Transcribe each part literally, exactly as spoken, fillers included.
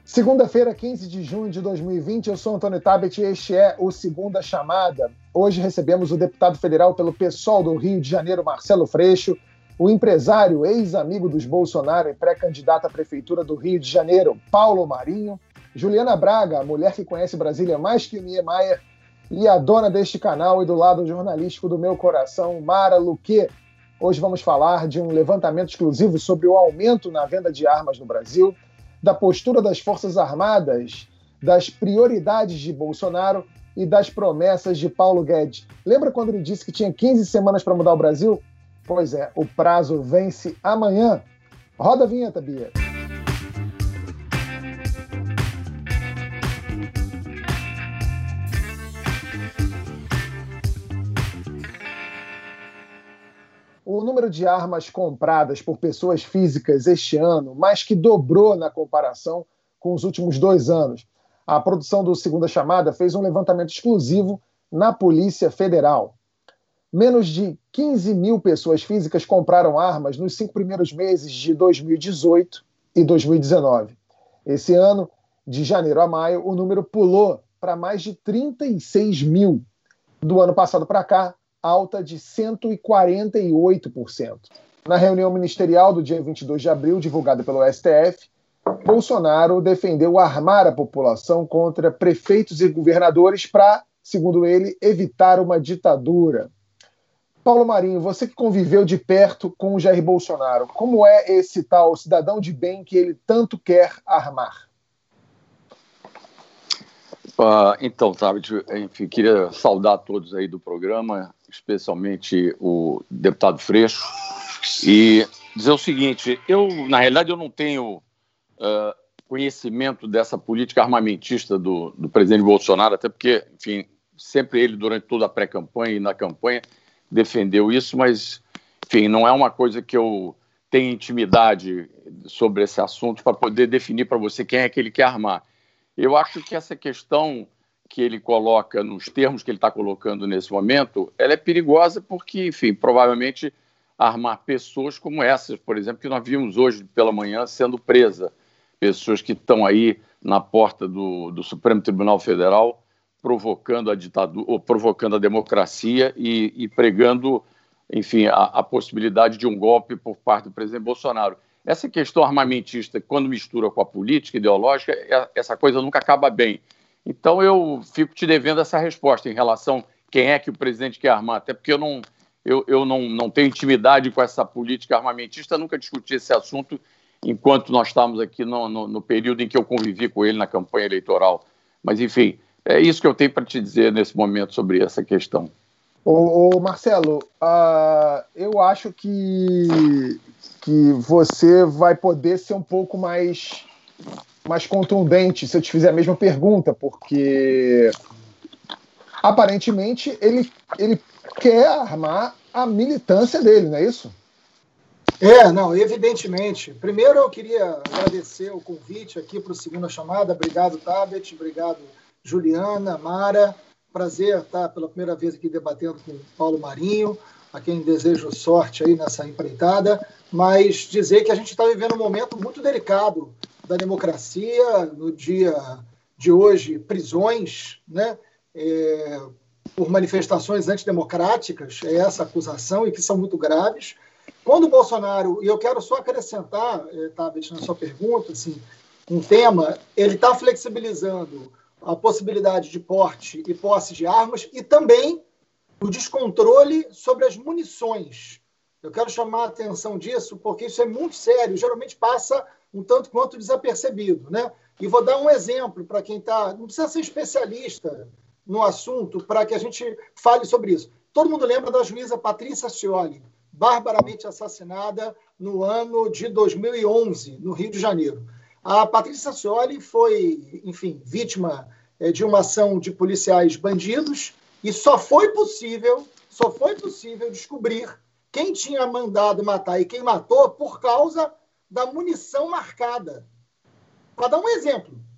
Segunda-feira, quinze de junho de dois mil e vinte, eu sou Antônio Tabet e este é o Segunda Chamada. Hoje recebemos o deputado federal pelo PSOL do Rio de Janeiro, Marcelo Freixo, o empresário, ex-amigo dos Bolsonaro e pré-candidato à Prefeitura do Rio de Janeiro, Paulo Marinho, Juliana Braga, a mulher que conhece Brasília mais que o Niemeyer, e a dona deste canal e do lado jornalístico do meu coração, Mara Luque. Hoje vamos falar de um levantamento exclusivo sobre o aumento na venda de armas no Brasil, da postura das Forças Armadas, das prioridades de Bolsonaro e das promessas de Paulo Guedes. Lembra quando ele disse que tinha quinze semanas para mudar o Brasil? Pois é, o prazo vence amanhã. Roda a vinheta, Bia. O número de armas compradas por pessoas físicas este ano mais que dobrou na comparação com os últimos dois anos. A produção do Segunda Chamada fez um levantamento exclusivo na Polícia Federal. Menos de quinze mil pessoas físicas compraram armas nos cinco primeiros meses de dois mil e dezoito e dois mil e dezenove. Esse ano, de janeiro a maio, o número pulou para mais de trinta e seis mil. Do ano passado para cá, alta de cento e quarenta e oito por cento. Na reunião ministerial do dia vinte e dois de abril, divulgada pelo S T F, Bolsonaro defendeu armar a população contra prefeitos e governadores para, segundo ele, evitar uma ditadura. Paulo Marinho, você que conviveu de perto com o Jair Bolsonaro, como é esse tal cidadão de bem que ele tanto quer armar? Uh, então, sabe, enfim, queria saudar todos aí do programa, especialmente o deputado Freixo, e dizer o seguinte: eu, na realidade, eu não tenho uh, conhecimento dessa política armamentista do, do presidente Bolsonaro, até porque, enfim, sempre ele, durante toda a pré-campanha e na campanha, defendeu isso, mas, enfim, não é uma coisa que eu tenha intimidade sobre esse assunto para poder definir para você quem é que ele quer armar. Eu acho que essa questão que ele coloca, nos termos que ele está colocando nesse momento, ela é perigosa porque, enfim, provavelmente armar pessoas como essas, por exemplo, que nós vimos hoje pela manhã sendo presa, pessoas que estão aí na porta do, do Supremo Tribunal Federal provocando a ditadura, ou provocando a democracia e, e pregando, enfim, a, a possibilidade de um golpe por parte do presidente Bolsonaro. Essa questão armamentista, quando mistura com a política ideológica, essa coisa nunca acaba bem. Então, eu fico te devendo essa resposta em relação a quem é que o presidente quer armar, até porque eu não, eu, eu não, não tenho intimidade com essa política armamentista, nunca discuti esse assunto enquanto nós estávamos aqui no, no, no período em que eu convivi com ele na campanha eleitoral. Mas, enfim, é isso que eu tenho para te dizer nesse momento sobre essa questão. Ô, ô Marcelo, uh, eu acho que, que você vai poder ser um pouco mais, mais contundente se eu te fizer a mesma pergunta, porque aparentemente ele, ele quer armar a militância dele, não é isso? É, não, evidentemente. Primeiro eu queria agradecer o convite aqui para o Segunda Chamada. Obrigado, Tabet, obrigado, Juliana, Mara. Prazer estar pela primeira vez aqui debatendo com o Paulo Marinho, a quem desejo sorte aí nessa empreitada, mas dizer que a gente está vivendo um momento muito delicado da democracia. No dia de hoje, prisões, né, é, por manifestações antidemocráticas, é essa acusação, e que são muito graves. Quando o Bolsonaro, e eu quero só acrescentar, é, Tabet, na sua pergunta, assim, um tema, ele está flexibilizando a possibilidade de porte e posse de armas e também o descontrole sobre as munições. Eu quero chamar a atenção disso porque isso é muito sério, geralmente passa um tanto quanto desapercebido, né? E vou dar um exemplo para quem está... Não precisa ser especialista no assunto para que a gente fale sobre isso. Todo mundo lembra da juíza Patrícia Scioli, barbaramente assassinada no ano de dois mil e onze, no Rio de Janeiro. A Patrícia Scioli foi, enfim, vítima é, de uma ação de policiais bandidos e só foi possível, só foi possível descobrir quem tinha mandado matar e quem matou por causa da munição marcada. Para dar um exemplo,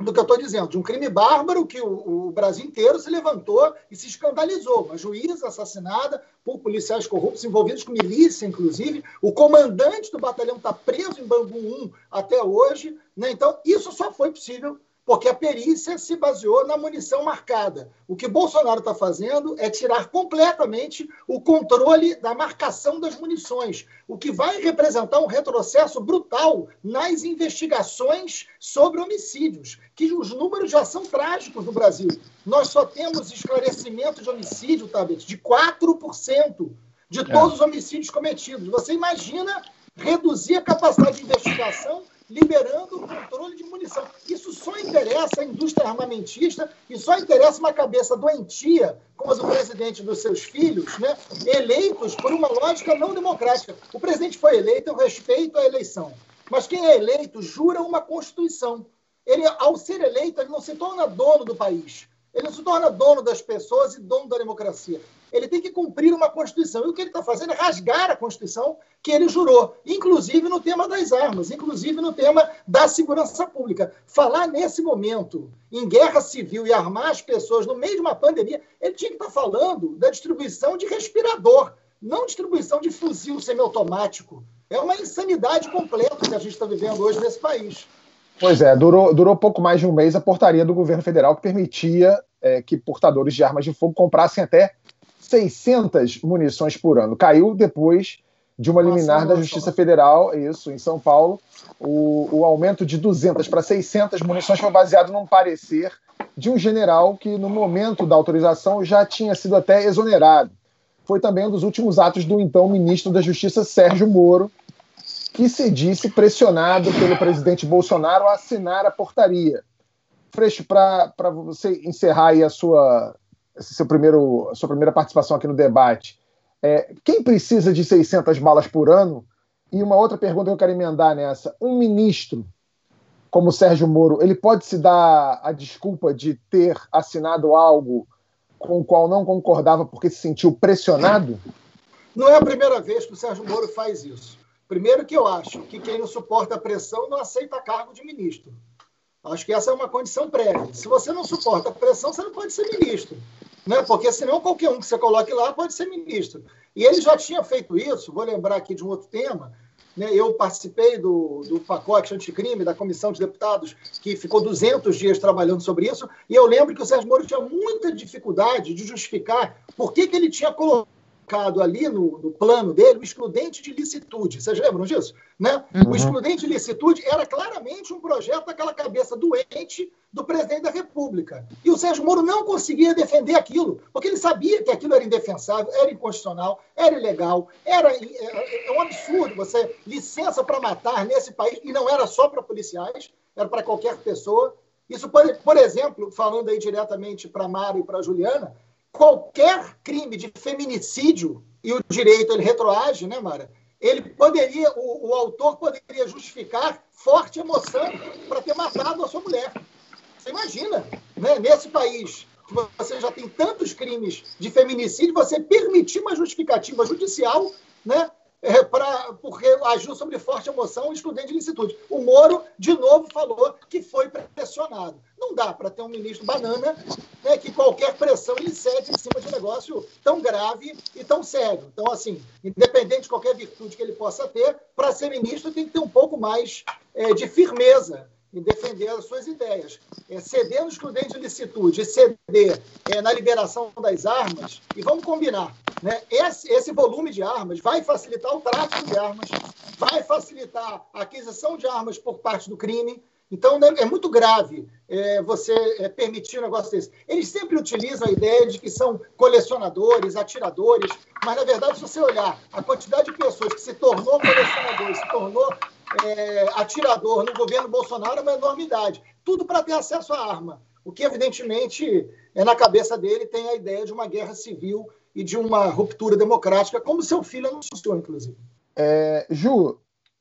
do que eu estou dizendo, de um crime bárbaro que o, o Brasil inteiro se levantou e se escandalizou. Uma juíza assassinada por policiais corruptos envolvidos com milícia, inclusive. O comandante do batalhão está preso em Bangu um até hoje. Né? Então, isso só foi possível porque a perícia se baseou na munição marcada. O que Bolsonaro está fazendo é tirar completamente o controle da marcação das munições, o que vai representar um retrocesso brutal nas investigações sobre homicídios, que os números já são trágicos no Brasil. Nós só temos esclarecimento de homicídio, Tabet, de quatro por cento de todos é. os homicídios cometidos. Você imagina reduzir a capacidade de investigação liberando o controle de munição. Isso só interessa à indústria armamentista e só interessa uma cabeça doentia, como a do presidente e dos seus filhos, né, eleitos por uma lógica não democrática. O presidente foi eleito, eu respeito a eleição, mas quem é eleito jura uma Constituição. Ele, ao ser eleito, ele não se torna dono do país. Ele não se torna dono das pessoas e dono da democracia. Ele tem que cumprir uma Constituição. E o que ele está fazendo é rasgar a Constituição que ele jurou, inclusive no tema das armas, inclusive no tema da segurança pública. Falar nesse momento em guerra civil e armar as pessoas no meio de uma pandemia, ele tinha que estar falando da distribuição de respirador, não distribuição de fuzil semiautomático. É uma insanidade completa que a gente está vivendo hoje nesse país. Pois é, durou, durou pouco mais de um mês a portaria do governo federal que permitia é, que portadores de armas de fogo comprassem até seiscentas munições por ano. Caiu depois de uma liminar nossa, da Justiça nossa. Federal, isso, em São Paulo. O, o aumento de duzentas para seiscentas munições foi baseado num parecer de um general que, no momento da autorização, já tinha sido até exonerado. Foi também um dos últimos atos do então ministro da Justiça, Sérgio Moro, que se disse pressionado pelo presidente Bolsonaro a assinar a portaria. Freixo, para você encerrar aí a sua, seu primeiro, a sua primeira participação aqui no debate, é, quem precisa de seiscentas balas por ano? E uma outra pergunta que eu quero emendar nessa. Um ministro como Sérgio Moro, ele pode se dar a desculpa de ter assinado algo com o qual não concordava porque se sentiu pressionado? Não é a primeira vez que o Sérgio Moro faz isso. Primeiro que eu acho que quem não suporta a pressão não aceita cargo de ministro. Acho que essa é uma condição prévia. Se você não suporta a pressão, você não pode ser ministro. Né? Porque senão qualquer um que você coloque lá pode ser ministro. E ele já tinha feito isso, vou lembrar aqui de um outro tema, né? Eu participei do, do pacote anticrime da comissão de deputados que ficou duzentos dias trabalhando sobre isso, e eu lembro que o Sérgio Moro tinha muita dificuldade de justificar por que, que ele tinha colocado ali no, no plano dele o excludente de licitude. Vocês lembram disso? Né? Uhum. O excludente de licitude era claramente um projeto daquela cabeça doente do presidente da República. E o Sérgio Moro não conseguia defender aquilo, porque ele sabia que aquilo era indefensável, era inconstitucional, era ilegal, era é, é um absurdo você licença para matar nesse país, e não era só para policiais, era para qualquer pessoa. Isso, por, por exemplo, falando aí diretamente para a Mara e para a Juliana, qualquer crime de feminicídio, e o direito ele retroage, né, Mara? Ele poderia, o, o autor poderia justificar forte emoção para ter matado a sua mulher. Você imagina, né? Nesse país que você já tem tantos crimes de feminicídio, você permitir uma justificativa judicial, né, é, pra, porque agiu sobre forte emoção e excludente de licitude. O Moro, de novo, falou que foi pressionado. Não dá para ter um ministro banana, né, que qualquer pressão ele cede em cima de um negócio tão grave e tão sério. Então, assim, independente de qualquer virtude que ele possa ter, para ser ministro tem que ter um pouco mais é, de firmeza em defender as suas ideias. É, ceder no excludente de licitude e ceder é, na liberação das armas, e vamos combinar, né, esse, esse volume de armas vai facilitar o tráfico de armas, vai facilitar a aquisição de armas por parte do crime. Então, né, é muito grave é, você é, permitir um negócio desse. Eles sempre utilizam a ideia de que são colecionadores, atiradores, mas, na verdade, se você olhar a quantidade de pessoas que se tornou colecionador, se tornou é, atirador no governo Bolsonaro é uma enormidade. Tudo para ter acesso à arma. O que, evidentemente, é, na cabeça dele tem a ideia de uma guerra civil e de uma ruptura democrática, como seu filho anunciou, inclusive. É, Ju,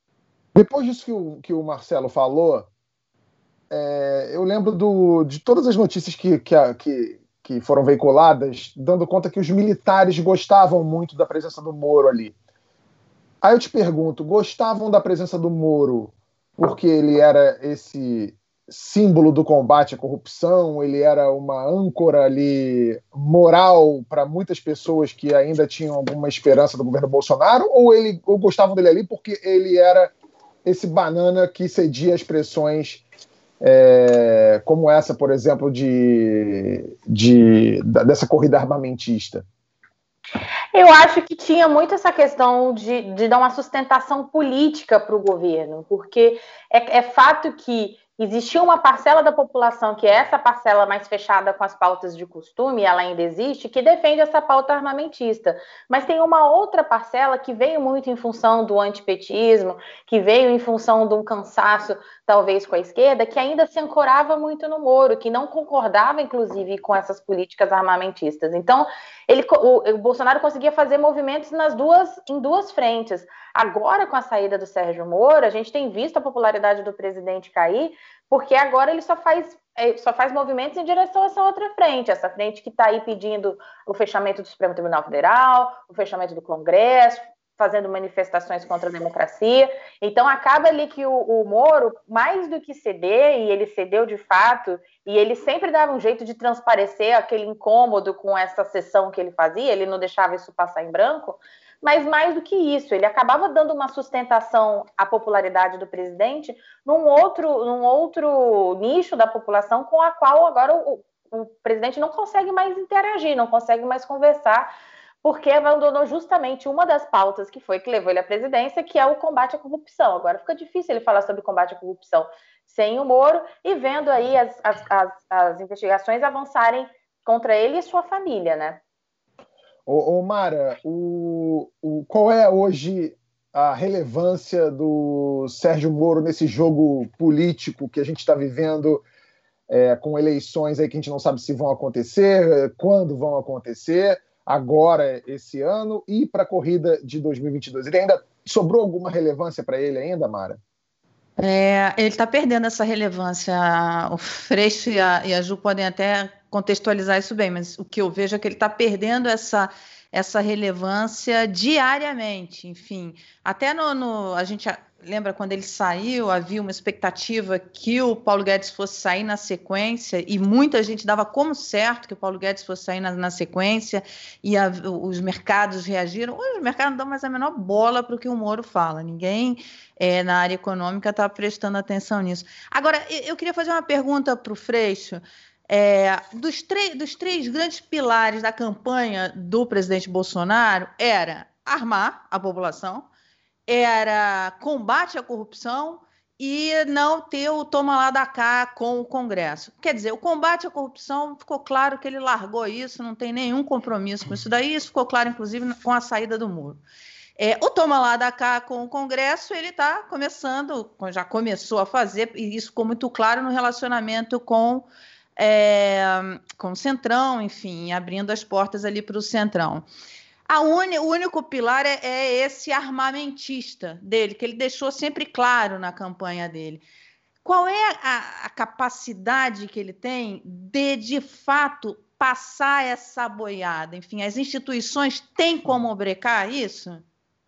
depois disso que o, que o Marcelo falou, é, eu lembro do, de todas as notícias que, que, que, que foram veiculadas, dando conta que os militares gostavam muito da presença do Moro ali. Aí eu te pergunto, gostavam da presença do Moro porque ele era esse símbolo do combate à corrupção, ele era uma âncora ali moral para muitas pessoas que ainda tinham alguma esperança do governo Bolsonaro, ou, ele, ou gostavam dele ali porque ele era esse banana que cedia às pressões é, como essa, por exemplo, de, de, dessa corrida armamentista? Eu acho que tinha muito essa questão de, de dar uma sustentação política para o governo, porque é, é fato que existia uma parcela da população, que é essa parcela mais fechada com as pautas de costume, ela ainda existe, que defende essa pauta armamentista. Mas tem uma outra parcela que veio muito em função do antipetismo, que veio em função de um cansaço, talvez, com a esquerda, que ainda se ancorava muito no Moro, que não concordava, inclusive, com essas políticas armamentistas. Então, ele, o, o Bolsonaro conseguia fazer movimentos nas duas, em duas frentes. Agora, com a saída do Sérgio Moro, a gente tem visto a popularidade do presidente cair, porque agora ele só faz, só faz movimentos em direção a essa outra frente, essa frente que está aí pedindo o fechamento do Supremo Tribunal Federal, o fechamento do Congresso, fazendo manifestações contra a democracia. Então, acaba ali que o, o Moro, mais do que ceder, e ele cedeu de fato, e ele sempre dava um jeito de transparecer aquele incômodo com essa sessão que ele fazia, ele não deixava isso passar em branco, mas mais do que isso, ele acabava dando uma sustentação à popularidade do presidente num outro, num outro nicho da população com a qual agora o, o presidente não consegue mais interagir, não consegue mais conversar, porque abandonou justamente uma das pautas que foi que levou ele à presidência, que é o combate à corrupção. Agora fica difícil ele falar sobre combate à corrupção sem o Moro e vendo aí as, as, as, as investigações avançarem contra ele e sua família, né? Ô, ô Mara, o, o, qual é hoje a relevância do Sérgio Moro nesse jogo político que a gente está vivendo, é, com eleições aí que a gente não sabe se vão acontecer, quando vão acontecer, agora, esse ano, e para a corrida de dois mil e vinte e dois? Ele ainda sobrou alguma relevância para ele ainda, Mara? É, ele está perdendo essa relevância. O Freixo e a, e a Ju podem até contextualizar isso bem, mas o que eu vejo é que ele está perdendo essa, essa relevância diariamente. Enfim, até no, no a gente lembra quando ele saiu, havia uma expectativa que o Paulo Guedes fosse sair na sequência, e muita gente dava como certo que o Paulo Guedes fosse sair na, na sequência, e a, os mercados reagiram. Hoje os mercados não dão mais a menor bola para o que o Moro fala. Ninguém é, na área econômica está prestando atenção nisso. Agora, eu, eu queria fazer uma pergunta para o Freixo. É, dos, dos três grandes pilares da campanha do presidente Bolsonaro era armar a população, era combate à corrupção e não ter o toma lá da cá com o Congresso. Quer dizer, o combate à corrupção, ficou claro que ele largou isso, não tem nenhum compromisso com isso daí, isso ficou claro, inclusive, com a saída do Moro. É, o toma lá da cá com o Congresso, ele está começando, já começou a fazer, e isso ficou muito claro no relacionamento com, é, com o Centrão, enfim, abrindo as portas ali para o Centrão. A uni, o único pilar é, é esse armamentista dele, que ele deixou sempre claro na campanha dele. Qual é a, a capacidade que ele tem de, de fato, passar essa boiada? Enfim, as instituições têm como brecar isso?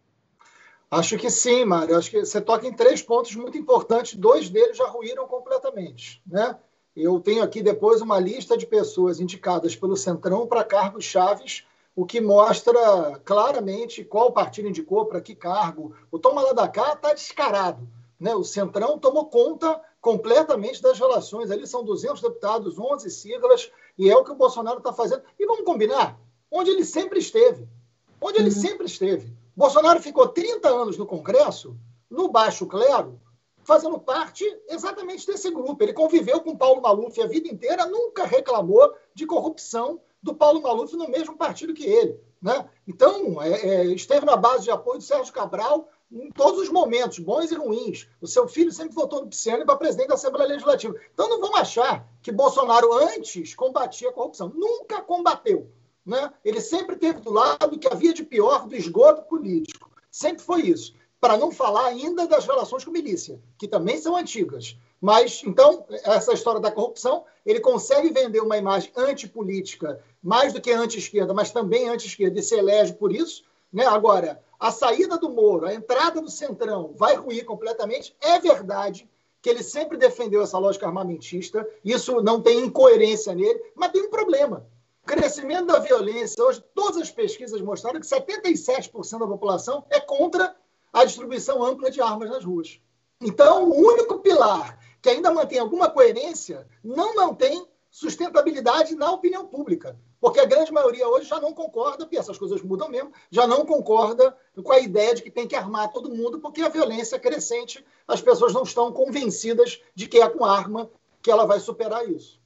Acho que sim, Mário. Acho que você toca em três pontos muito importantes. Dois deles já ruíram completamente, né? Eu tenho aqui depois uma lista de pessoas indicadas pelo Centrão para cargos chaves, o que mostra claramente qual partido indicou para que cargo. O toma lá da cá está descarado, né? O Centrão tomou conta completamente das relações. Ali são duzentos deputados, onze siglas, e é o que o Bolsonaro está fazendo. E vamos combinar, onde ele sempre esteve. Onde ele uhum. sempre esteve. Bolsonaro ficou trinta anos no Congresso, no baixo clero, fazendo parte exatamente desse grupo. Ele conviveu com Paulo Maluf a vida inteira, nunca reclamou de corrupção do Paulo Maluf no mesmo partido que ele, né? Então, é, é, esteve na base de apoio do Sérgio Cabral em todos os momentos, bons e ruins. O seu filho sempre votou no Pisciani para presidente da Assembleia Legislativa. Então, não vamos achar que Bolsonaro antes combatia a corrupção. Nunca combateu, né? Ele sempre esteve do lado do que havia de pior do esgoto político. Sempre foi isso. Para não falar ainda das relações com milícia, que também são antigas. Mas, então, essa história da corrupção, ele consegue vender uma imagem antipolítica, mais do que anti-esquerda, mas também anti-esquerda, e se elege por isso, né? Agora, a saída do Moro, a entrada do Centrão vai ruir completamente. É verdade que ele sempre defendeu essa lógica armamentista, isso não tem incoerência nele, mas tem um problema. O crescimento da violência, hoje todas as pesquisas mostraram que setenta e sete por cento da população é contra a distribuição ampla de armas nas ruas. Então, o único pilar que ainda mantém alguma coerência não mantém sustentabilidade na opinião pública, porque a grande maioria hoje já não concorda, porque essas coisas mudam mesmo, já não concorda com a ideia de que tem que armar todo mundo, porque a violência é crescente, as pessoas não estão convencidas de que é com arma que ela vai superar isso.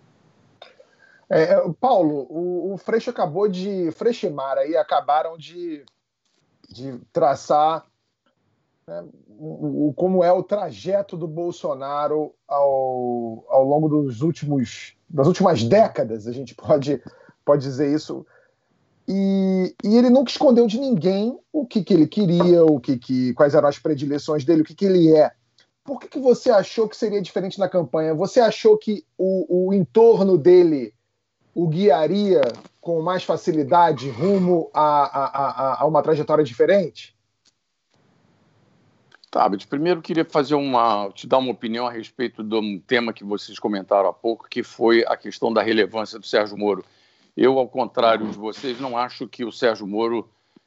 É, Paulo, o, o Freixo acabou de... Freixo e Mara aí acabaram de, de traçar, né, o, o, como é o trajeto do Bolsonaro ao, ao longo dos últimos, das últimas décadas, a gente pode, pode dizer isso. E, e ele nunca escondeu de ninguém o que, que ele queria, o que, que, quais eram as predileções dele, o que, que ele é. Por que, que você achou que seria diferente na campanha? Você achou que o, o entorno dele o guiaria com mais facilidade rumo a, a, a, a uma trajetória diferente? Tá, mas primeiro queria fazer uma, te dar uma opinião a respeito de um tema que vocês comentaram há pouco, que foi a questão da relevância do Sérgio Moro. Eu, ao contrário de vocês, não acho que o Sérgio Moro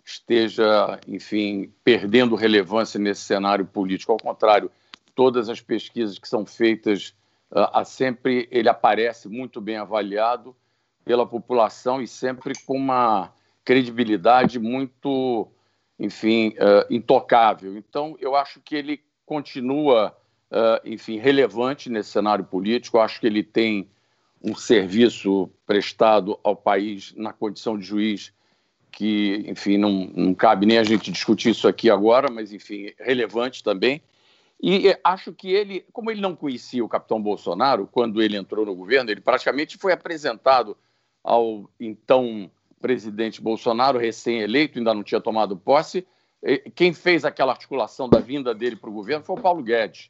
esteja, enfim, perdendo relevância nesse cenário político. Ao contrário, todas as pesquisas que são feitas, uh, sempre ele aparece muito bem avaliado pela população e sempre com uma credibilidade muito, enfim, uh, intocável. Então, eu acho que ele continua, uh, enfim, relevante nesse cenário político. Eu acho que ele tem um serviço prestado ao país na condição de juiz que, enfim, não, não cabe nem a gente discutir isso aqui agora, mas, enfim, relevante também. E acho que ele, como ele não conhecia o capitão Bolsonaro, quando ele entrou no governo, ele praticamente foi apresentado ao então presidente Bolsonaro, recém-eleito, ainda não tinha tomado posse. Quem fez aquela articulação da vinda dele para o governo foi o Paulo Guedes.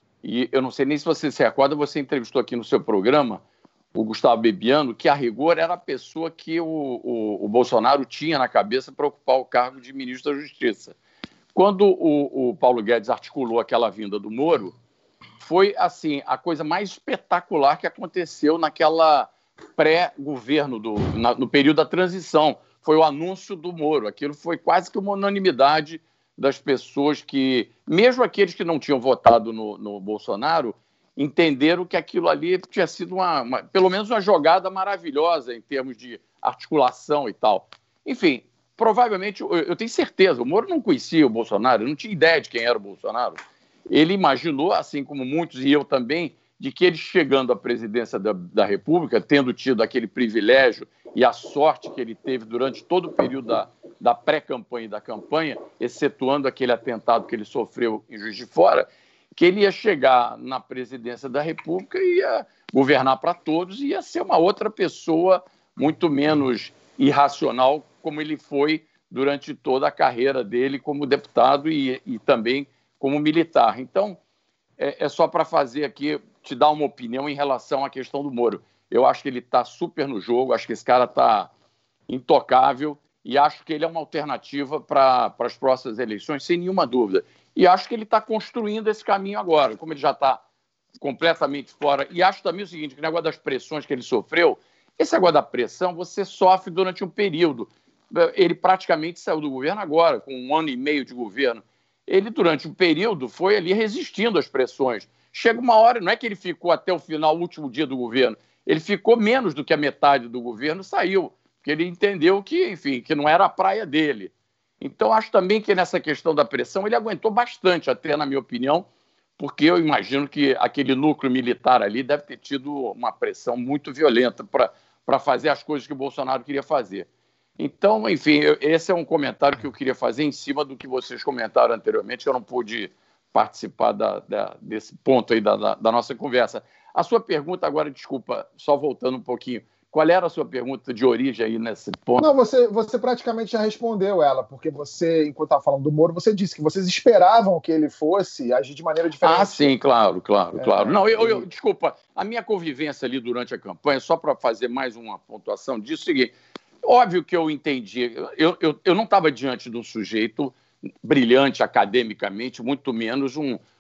E eu não sei nem se você se recorda, você entrevistou aqui no seu programa o Gustavo Bebiano, que a rigor era a pessoa que o, o, o Bolsonaro tinha na cabeça para ocupar o cargo de ministro da Justiça. Quando o, o Paulo Guedes articulou aquela vinda do Moro, foi assim a coisa mais espetacular que aconteceu naquela pré-governo, do, na, no período da transição. Foi o anúncio do Moro. Aquilo foi quase que uma unanimidade das pessoas que, mesmo aqueles que não tinham votado no, no Bolsonaro, entenderam que aquilo ali tinha sido, uma, uma, pelo menos, uma jogada maravilhosa em termos de articulação e tal. Enfim, provavelmente, eu, eu tenho certeza, o Moro não conhecia o Bolsonaro, não tinha ideia de quem era o Bolsonaro. Ele imaginou, assim como muitos, e eu também, de que ele chegando à presidência da, da República, tendo tido aquele privilégio e a sorte que ele teve durante todo o período da, da pré-campanha e da campanha, excetuando aquele atentado que ele sofreu em Juiz de Fora, que ele ia chegar na presidência da República e ia governar para todos e ia ser uma outra pessoa muito menos irracional como ele foi durante toda a carreira dele como deputado e, e também como militar. Então, é, é só para fazer aqui, te dar uma opinião em relação à questão do Moro. Eu acho que ele está super no jogo, acho que esse cara está intocável e acho que ele é uma alternativa para as próximas eleições, sem nenhuma dúvida. E acho que ele está construindo esse caminho agora, como ele já está completamente fora. E acho também o seguinte, que o negócio das pressões que ele sofreu, esse negócio da pressão você sofre durante um período. Ele praticamente saiu do governo agora, com um ano e meio de governo. Ele, durante um período, foi ali resistindo às pressões. Chega uma hora, não é que ele ficou até o final, o último dia do governo, ele ficou menos do que a metade do governo, saiu, porque ele entendeu que, enfim, que não era a praia dele. Então, acho também que nessa questão da pressão ele aguentou bastante, até na minha opinião, porque eu imagino que aquele núcleo militar ali deve ter tido uma pressão muito violenta para fazer as coisas que o Bolsonaro queria fazer. Então, enfim, eu, esse é um comentário que eu queria fazer em cima do que vocês comentaram anteriormente, eu não pude participar da, da, desse ponto aí da, da, da nossa conversa. A sua pergunta agora, desculpa, só voltando um pouquinho, qual era a sua pergunta de origem aí nesse ponto? Não, você, você praticamente já respondeu ela, porque você, enquanto estava falando do Moro, você disse que vocês esperavam que ele fosse agir de maneira diferente. Ah, sim, claro, claro, é, claro. Não, eu, eu, desculpa, a minha convivência ali durante a campanha, só para fazer mais uma pontuação disso, é o seguinte, óbvio que eu entendi, eu, eu, eu não estava diante de um sujeito brilhante academicamente, muito menos um,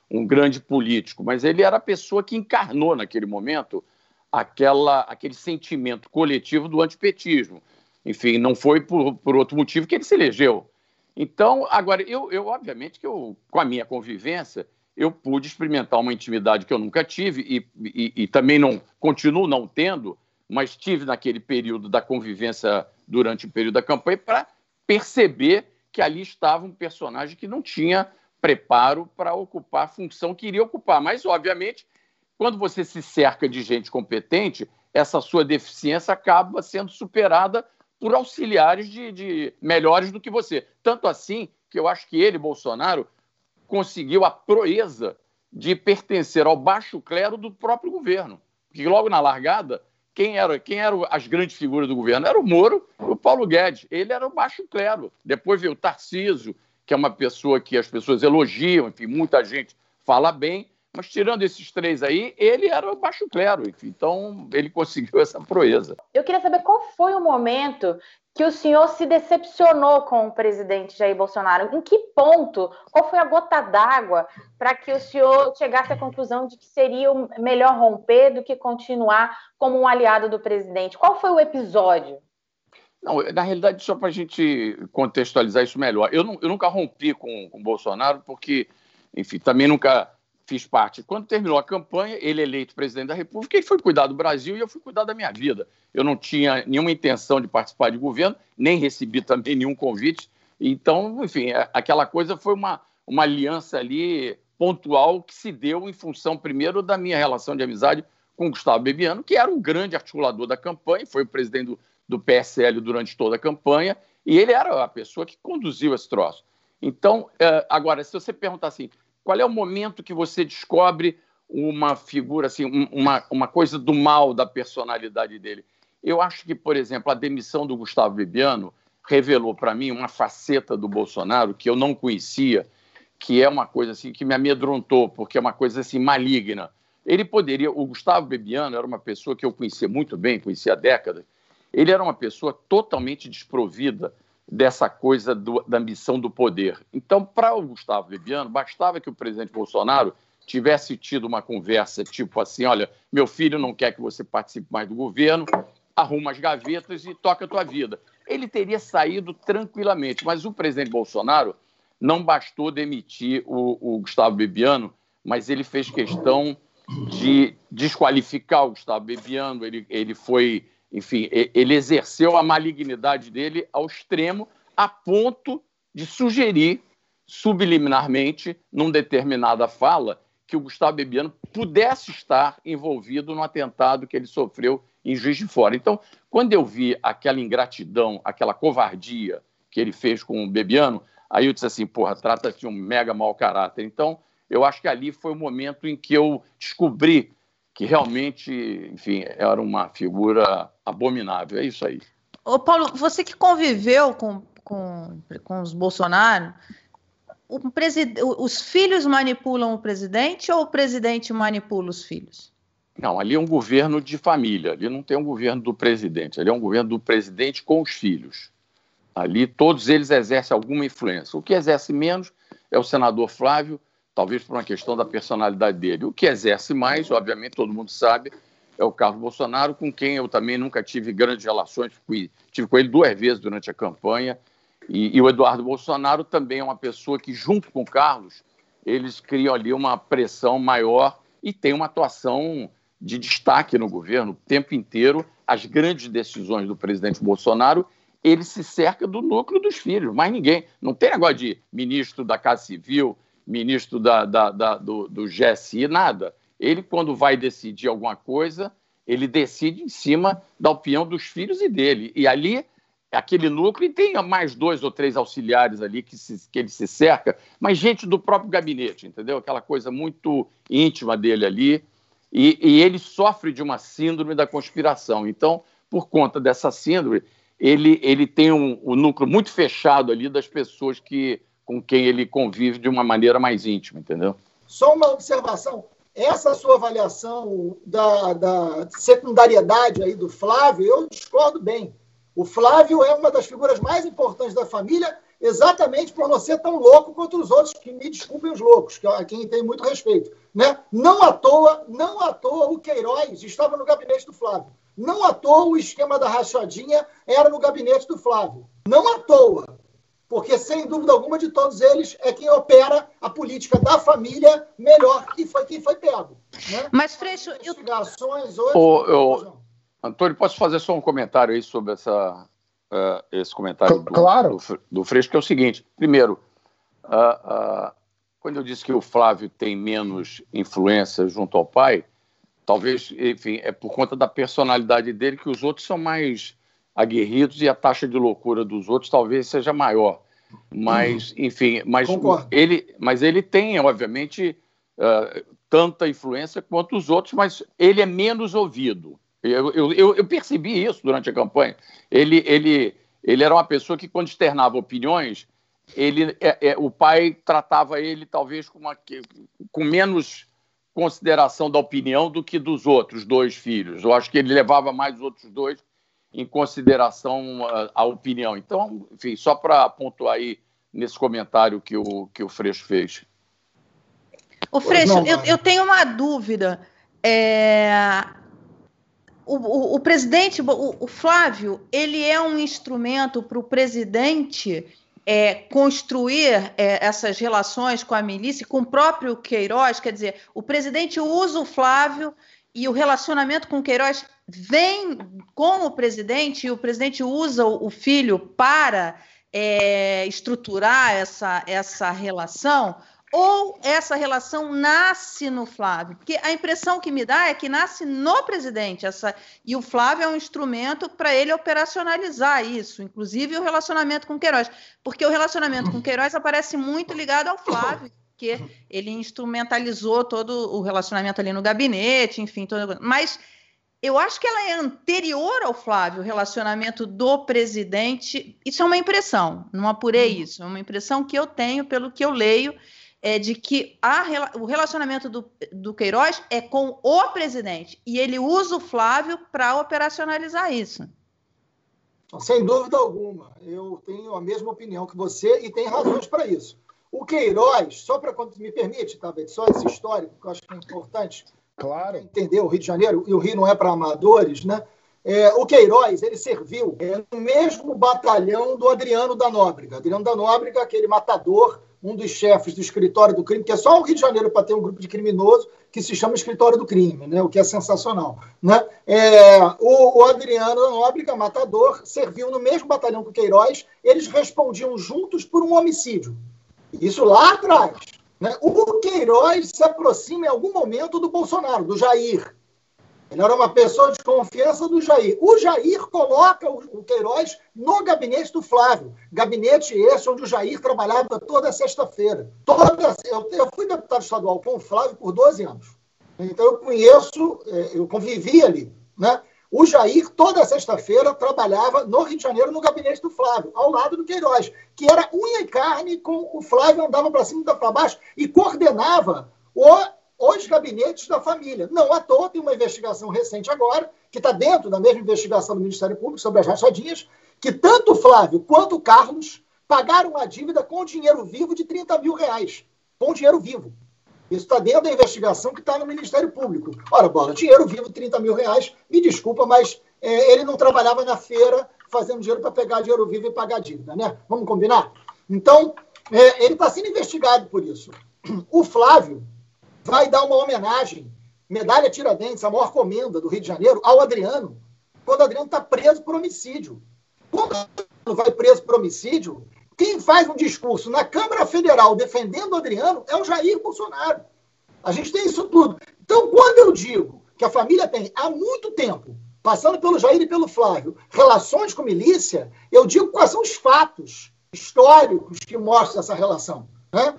um grande político, mas ele era a pessoa que encarnou naquele momento aquela, aquele sentimento coletivo do antipetismo. Enfim, não foi por, por outro motivo que ele se elegeu. Então, agora, eu, eu obviamente, que eu, com a minha convivência, eu pude experimentar uma intimidade que eu nunca tive e, e, e também não continuo não tendo, mas tive naquele período da convivência durante o período da campanha para perceber que ali estava um personagem que não tinha preparo para ocupar a função que iria ocupar. Mas, obviamente, quando você se cerca de gente competente, essa sua deficiência acaba sendo superada por auxiliares de, de melhores do que você. Tanto assim que eu acho que ele, Bolsonaro, conseguiu a proeza de pertencer ao baixo clero do próprio governo. Porque logo na largada, quem eram quem era as grandes figuras do governo? Era o Moro e o Paulo Guedes. Ele era o baixo clero. Depois veio o Tarcísio, que é uma pessoa que as pessoas elogiam, enfim, muita gente fala bem, mas tirando esses três aí, ele era o baixo clero, enfim, então ele conseguiu essa proeza. Eu queria saber qual foi o momento que o senhor se decepcionou com o presidente Jair Bolsonaro. Em que ponto, qual foi a gota d'água para que o senhor chegasse à conclusão de que seria melhor romper do que continuar como um aliado do presidente? Qual foi o episódio? Não, na realidade, só para a gente contextualizar isso melhor, eu, não, eu nunca rompi com o Bolsonaro porque, enfim, também nunca fiz parte. Quando terminou a campanha, ele eleito presidente da República, ele foi cuidar do Brasil e eu fui cuidar da minha vida. Eu não tinha nenhuma intenção de participar de governo, nem recebi também nenhum convite. Então, enfim, aquela coisa foi uma, uma aliança ali pontual que se deu em função, primeiro, da minha relação de amizade com o Gustavo Bebiano, que era um grande articulador da campanha, foi o presidente do do P S L durante toda a campanha, e ele era a pessoa que conduziu esse troço. Então, agora, se você perguntar assim, qual é o momento que você descobre uma figura, assim, uma, uma coisa do mal da personalidade dele? Eu acho que, por exemplo, a demissão do Gustavo Bebiano revelou para mim uma faceta do Bolsonaro que eu não conhecia, que é uma coisa assim que me amedrontou, porque é uma coisa assim maligna. Ele poderia, o Gustavo Bebiano era uma pessoa que eu conhecia muito bem, conhecia há décadas. Ele era uma pessoa totalmente desprovida dessa coisa do, da ambição do poder. Então, para o Gustavo Bebiano, bastava que o presidente Bolsonaro tivesse tido uma conversa tipo assim, olha, meu filho não quer que você participe mais do governo, arruma as gavetas e toca a tua vida. Ele teria saído tranquilamente, mas o presidente Bolsonaro não bastou demitir o, o Gustavo Bebiano, mas ele fez questão de desqualificar o Gustavo Bebiano, ele, ele foi... Enfim, ele exerceu a malignidade dele ao extremo, a ponto de sugerir subliminarmente, numa determinada fala, que o Gustavo Bebiano pudesse estar envolvido no atentado que ele sofreu em Juiz de Fora. Então, quando eu vi aquela ingratidão, aquela covardia que ele fez com o Bebiano, aí eu disse assim, porra, trata-se de um mega mau caráter. Então, eu acho que ali foi o momento em que eu descobri que realmente, enfim, era uma figura abominável. É isso aí. Ô Paulo, você que conviveu com, com, com os Bolsonaro, o presid... os filhos manipulam o presidente ou o presidente manipula os filhos? Não, ali é um governo de família. Ali não tem um governo do presidente. Ali é um governo do presidente com os filhos. Ali todos eles exercem alguma influência. O que exerce menos é o senador Flávio, talvez por uma questão da personalidade dele. O que exerce mais, obviamente, todo mundo sabe, é o Carlos Bolsonaro, com quem eu também nunca tive grandes relações, fui, tive com ele duas vezes durante a campanha, e, e o Eduardo Bolsonaro também é uma pessoa que, junto com o Carlos, eles criam ali uma pressão maior e tem uma atuação de destaque no governo o tempo inteiro. As grandes decisões do presidente Bolsonaro, ele se cerca do núcleo dos filhos, mais ninguém. Não tem negócio de ministro da Casa Civil, ministro da, da, da, do, do G S I, nada. Ele, quando vai decidir alguma coisa, ele decide em cima da opinião dos filhos e dele. E ali, aquele núcleo, e tem mais dois ou três auxiliares ali que, se, que ele se cerca, mas gente do próprio gabinete, entendeu? Aquela coisa muito íntima dele ali. E, e ele sofre de uma síndrome da conspiração. Então, por conta dessa síndrome, ele, ele tem um, um núcleo muito fechado ali das pessoas que... com quem ele convive de uma maneira mais íntima, entendeu? Só uma observação. Essa sua avaliação da, da secundariedade aí do Flávio, eu discordo bem. O Flávio é uma das figuras mais importantes da família exatamente por não ser tão louco quanto os outros, que me desculpem os loucos, que a quem tem muito respeito. Né? Não à toa, não à toa o Queiroz estava no gabinete do Flávio. Não à toa o esquema da rachadinha era no gabinete do Flávio. Não à toa. Porque, sem dúvida alguma, de todos eles, é quem opera a política da família melhor que foi quem foi pego. Né? Mas, Freixo... Investigações hoje... Ô, eu, Antônio, posso fazer só um comentário aí sobre essa, uh, esse comentário do, claro. do, do Freixo, que é o seguinte. Primeiro, uh, uh, quando eu disse que o Flávio tem menos influência junto ao pai, talvez, enfim, é por conta da personalidade dele, que os outros são mais aguerridos e a taxa de loucura dos outros talvez seja maior. Mas, enfim, mas ele, mas ele tem, obviamente, uh, tanta influência quanto os outros, mas ele é menos ouvido. Eu, eu, eu percebi isso durante a campanha. Ele, ele, ele era uma pessoa que, quando externava opiniões, ele, é, é, o pai tratava ele, talvez, com, uma, com menos consideração da opinião do que dos outros dois filhos. Eu acho que ele levava mais os outros dois em consideração a, a opinião. Então, enfim, só para pontuar aí nesse comentário que o, que o Freixo fez. O Freixo, não, eu, eu tenho uma dúvida. É... O, o, o presidente, o, o Flávio, ele é um instrumento para o presidente é, construir é, essas relações com a milícia, com o próprio Queiroz, quer dizer, o presidente usa o Flávio e o relacionamento com o Queiroz vem com o presidente e o presidente usa o, o filho para é, estruturar essa, essa relação, ou essa relação nasce no Flávio? Porque a impressão que me dá é que nasce no presidente, essa, e o Flávio é um instrumento para ele operacionalizar isso, inclusive o relacionamento com Queiroz, porque o relacionamento com Queiroz aparece muito ligado ao Flávio, porque ele instrumentalizou todo o relacionamento ali no gabinete, enfim, todo... mas eu acho que ela é anterior ao Flávio, o relacionamento do presidente. Isso é uma impressão, não apurei isso, é uma impressão que eu tenho pelo que eu leio, é de que a, o relacionamento do, do Queiroz é com o presidente, e ele usa o Flávio para operacionalizar isso. Sem dúvida alguma, eu tenho a mesma opinião que você e tem razões para isso. O Queiroz, só para quando me permite, tá, só esse histórico, que eu acho que é importante, claro, entender o Rio de Janeiro, e o Rio não é para amadores, né? É, o Queiroz, ele serviu é, no mesmo batalhão do Adriano da Nóbrega. Adriano da Nóbrega, aquele matador, um dos chefes do escritório do crime, que é só o Rio de Janeiro para ter um grupo de criminoso que se chama escritório do crime, né? O que é sensacional. Né? É, o, o Adriano da Nóbrega, matador, serviu no mesmo batalhão que o Queiroz, eles respondiam juntos por um homicídio. Isso lá atrás. Né? O Queiroz se aproxima em algum momento do Bolsonaro, do Jair. Ele era uma pessoa de confiança do Jair. O Jair coloca o Queiroz no gabinete do Flávio. Gabinete esse onde o Jair trabalhava toda sexta-feira. Toda, eu, eu fui deputado estadual com o Flávio por doze anos. Então eu conheço, eu convivi ali. Né? O Jair, toda sexta-feira, trabalhava no Rio de Janeiro, no gabinete do Flávio, ao lado do Queiroz, que era unha e carne, com o Flávio andava para cima e para baixo e coordenava o... os gabinetes da família. Não à toa, tem uma investigação recente agora, que está dentro da mesma investigação do Ministério Público sobre as rachadinhas, que tanto o Flávio quanto o Carlos pagaram uma dívida com dinheiro vivo de trinta mil reais. Com dinheiro vivo. Isso está dentro da investigação que está no Ministério Público. Ora, bola, dinheiro vivo, trinta mil reais, me desculpa, mas é, ele não trabalhava na feira fazendo dinheiro para pegar dinheiro vivo e pagar dívida, né? Vamos combinar? Então, é, ele está sendo investigado por isso. O Flávio vai dar uma homenagem, medalha Tiradentes, a maior comenda do Rio de Janeiro, ao Adriano, quando o Adriano está preso por homicídio. Quando o Adriano vai preso por homicídio, quem faz um discurso na Câmara Federal defendendo o Adriano é o Jair Bolsonaro. A gente tem isso tudo. Então, quando eu digo que a família tem, há muito tempo, passando pelo Jair e pelo Flávio, relações com milícia, eu digo quais são os fatos históricos que mostram essa relação, né?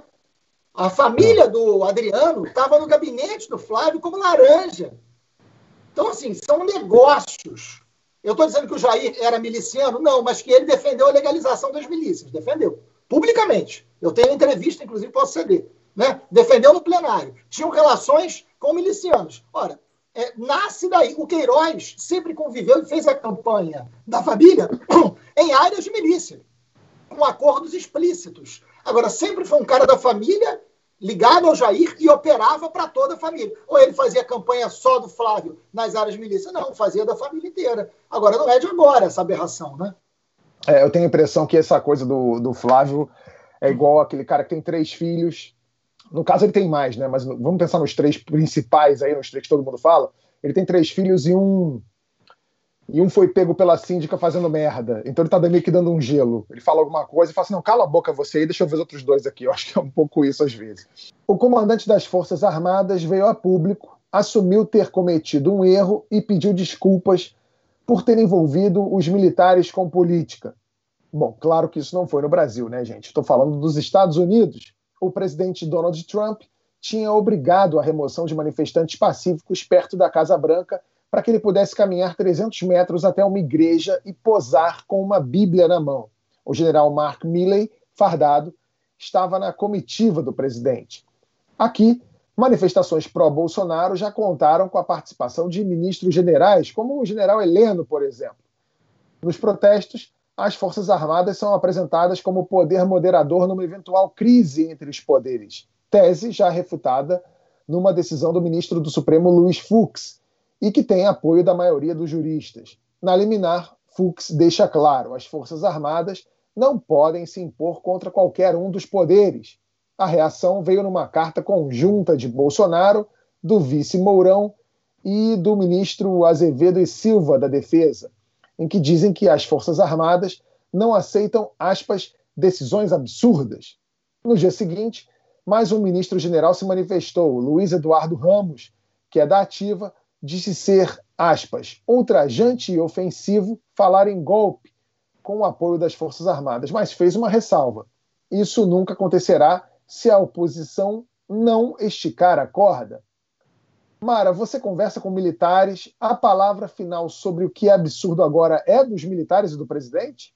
A família do Adriano estava no gabinete do Flávio como laranja. Então, assim, são negócios. Eu estou dizendo que o Jair era miliciano? Não, mas que ele defendeu a legalização das milícias. Defendeu. Publicamente. Eu tenho entrevista, inclusive, posso ceder. Né? Defendeu no plenário. Tinham relações com milicianos. Ora, é, nasce daí. O Queiroz sempre conviveu e fez a campanha da família em áreas de milícia. com acordos explícitos. Agora, sempre foi um cara da família, ligado ao Jair, e operava para toda a família. Ou ele fazia campanha só do Flávio nas áreas milícia? Não, fazia da família inteira. Agora, não é de agora essa aberração, né? É, eu tenho a impressão que essa coisa do, do Flávio é igual aquele cara que tem três filhos. No caso, ele tem mais, né? Mas vamos pensar nos três principais aí, nos três que todo mundo fala. Ele tem três filhos e um... E um foi pego pela síndica fazendo merda. Então ele tá meio que dando um gelo. Ele fala alguma coisa e fala assim, não, cala a boca você aí, deixa eu ver os outros dois aqui. Eu acho que é um pouco isso às vezes. O comandante das Forças Armadas veio a público, assumiu ter cometido um erro e pediu desculpas por ter envolvido os militares com política. Bom, claro que isso não foi no Brasil, né, gente? Estou falando dos Estados Unidos. O presidente Donald Trump tinha obrigado a remoção de manifestantes pacíficos perto da Casa Branca para que ele pudesse caminhar trezentos metros até uma igreja e posar com uma Bíblia na mão. O general Mark Milley, fardado, estava na comitiva do presidente. Aqui, manifestações pró-Bolsonaro já contaram com a participação de ministros generais, como o general Heleno, por exemplo. Nos protestos, as Forças Armadas são apresentadas como poder moderador numa eventual crise entre os poderes, tese já refutada numa decisão do ministro do Supremo Luiz Fux, e que tem apoio da maioria dos juristas. Na liminar, Fux deixa claro, as Forças Armadas não podem se impor contra qualquer um dos poderes. A reação veio numa carta conjunta de Bolsonaro, do vice Mourão e do ministro Azevedo e Silva da Defesa, em que dizem que as Forças Armadas não aceitam, aspas, decisões absurdas. No dia seguinte, mais um ministro-general se manifestou, Luiz Eduardo Ramos, que é da Ativa, disse ser, aspas, ultrajante e ofensivo falar em golpe com o apoio das Forças Armadas, mas fez uma ressalva. Isso nunca acontecerá se a oposição não esticar a corda. Mara, você conversa com militares, a palavra final sobre o que é absurdo agora é dos militares e do presidente?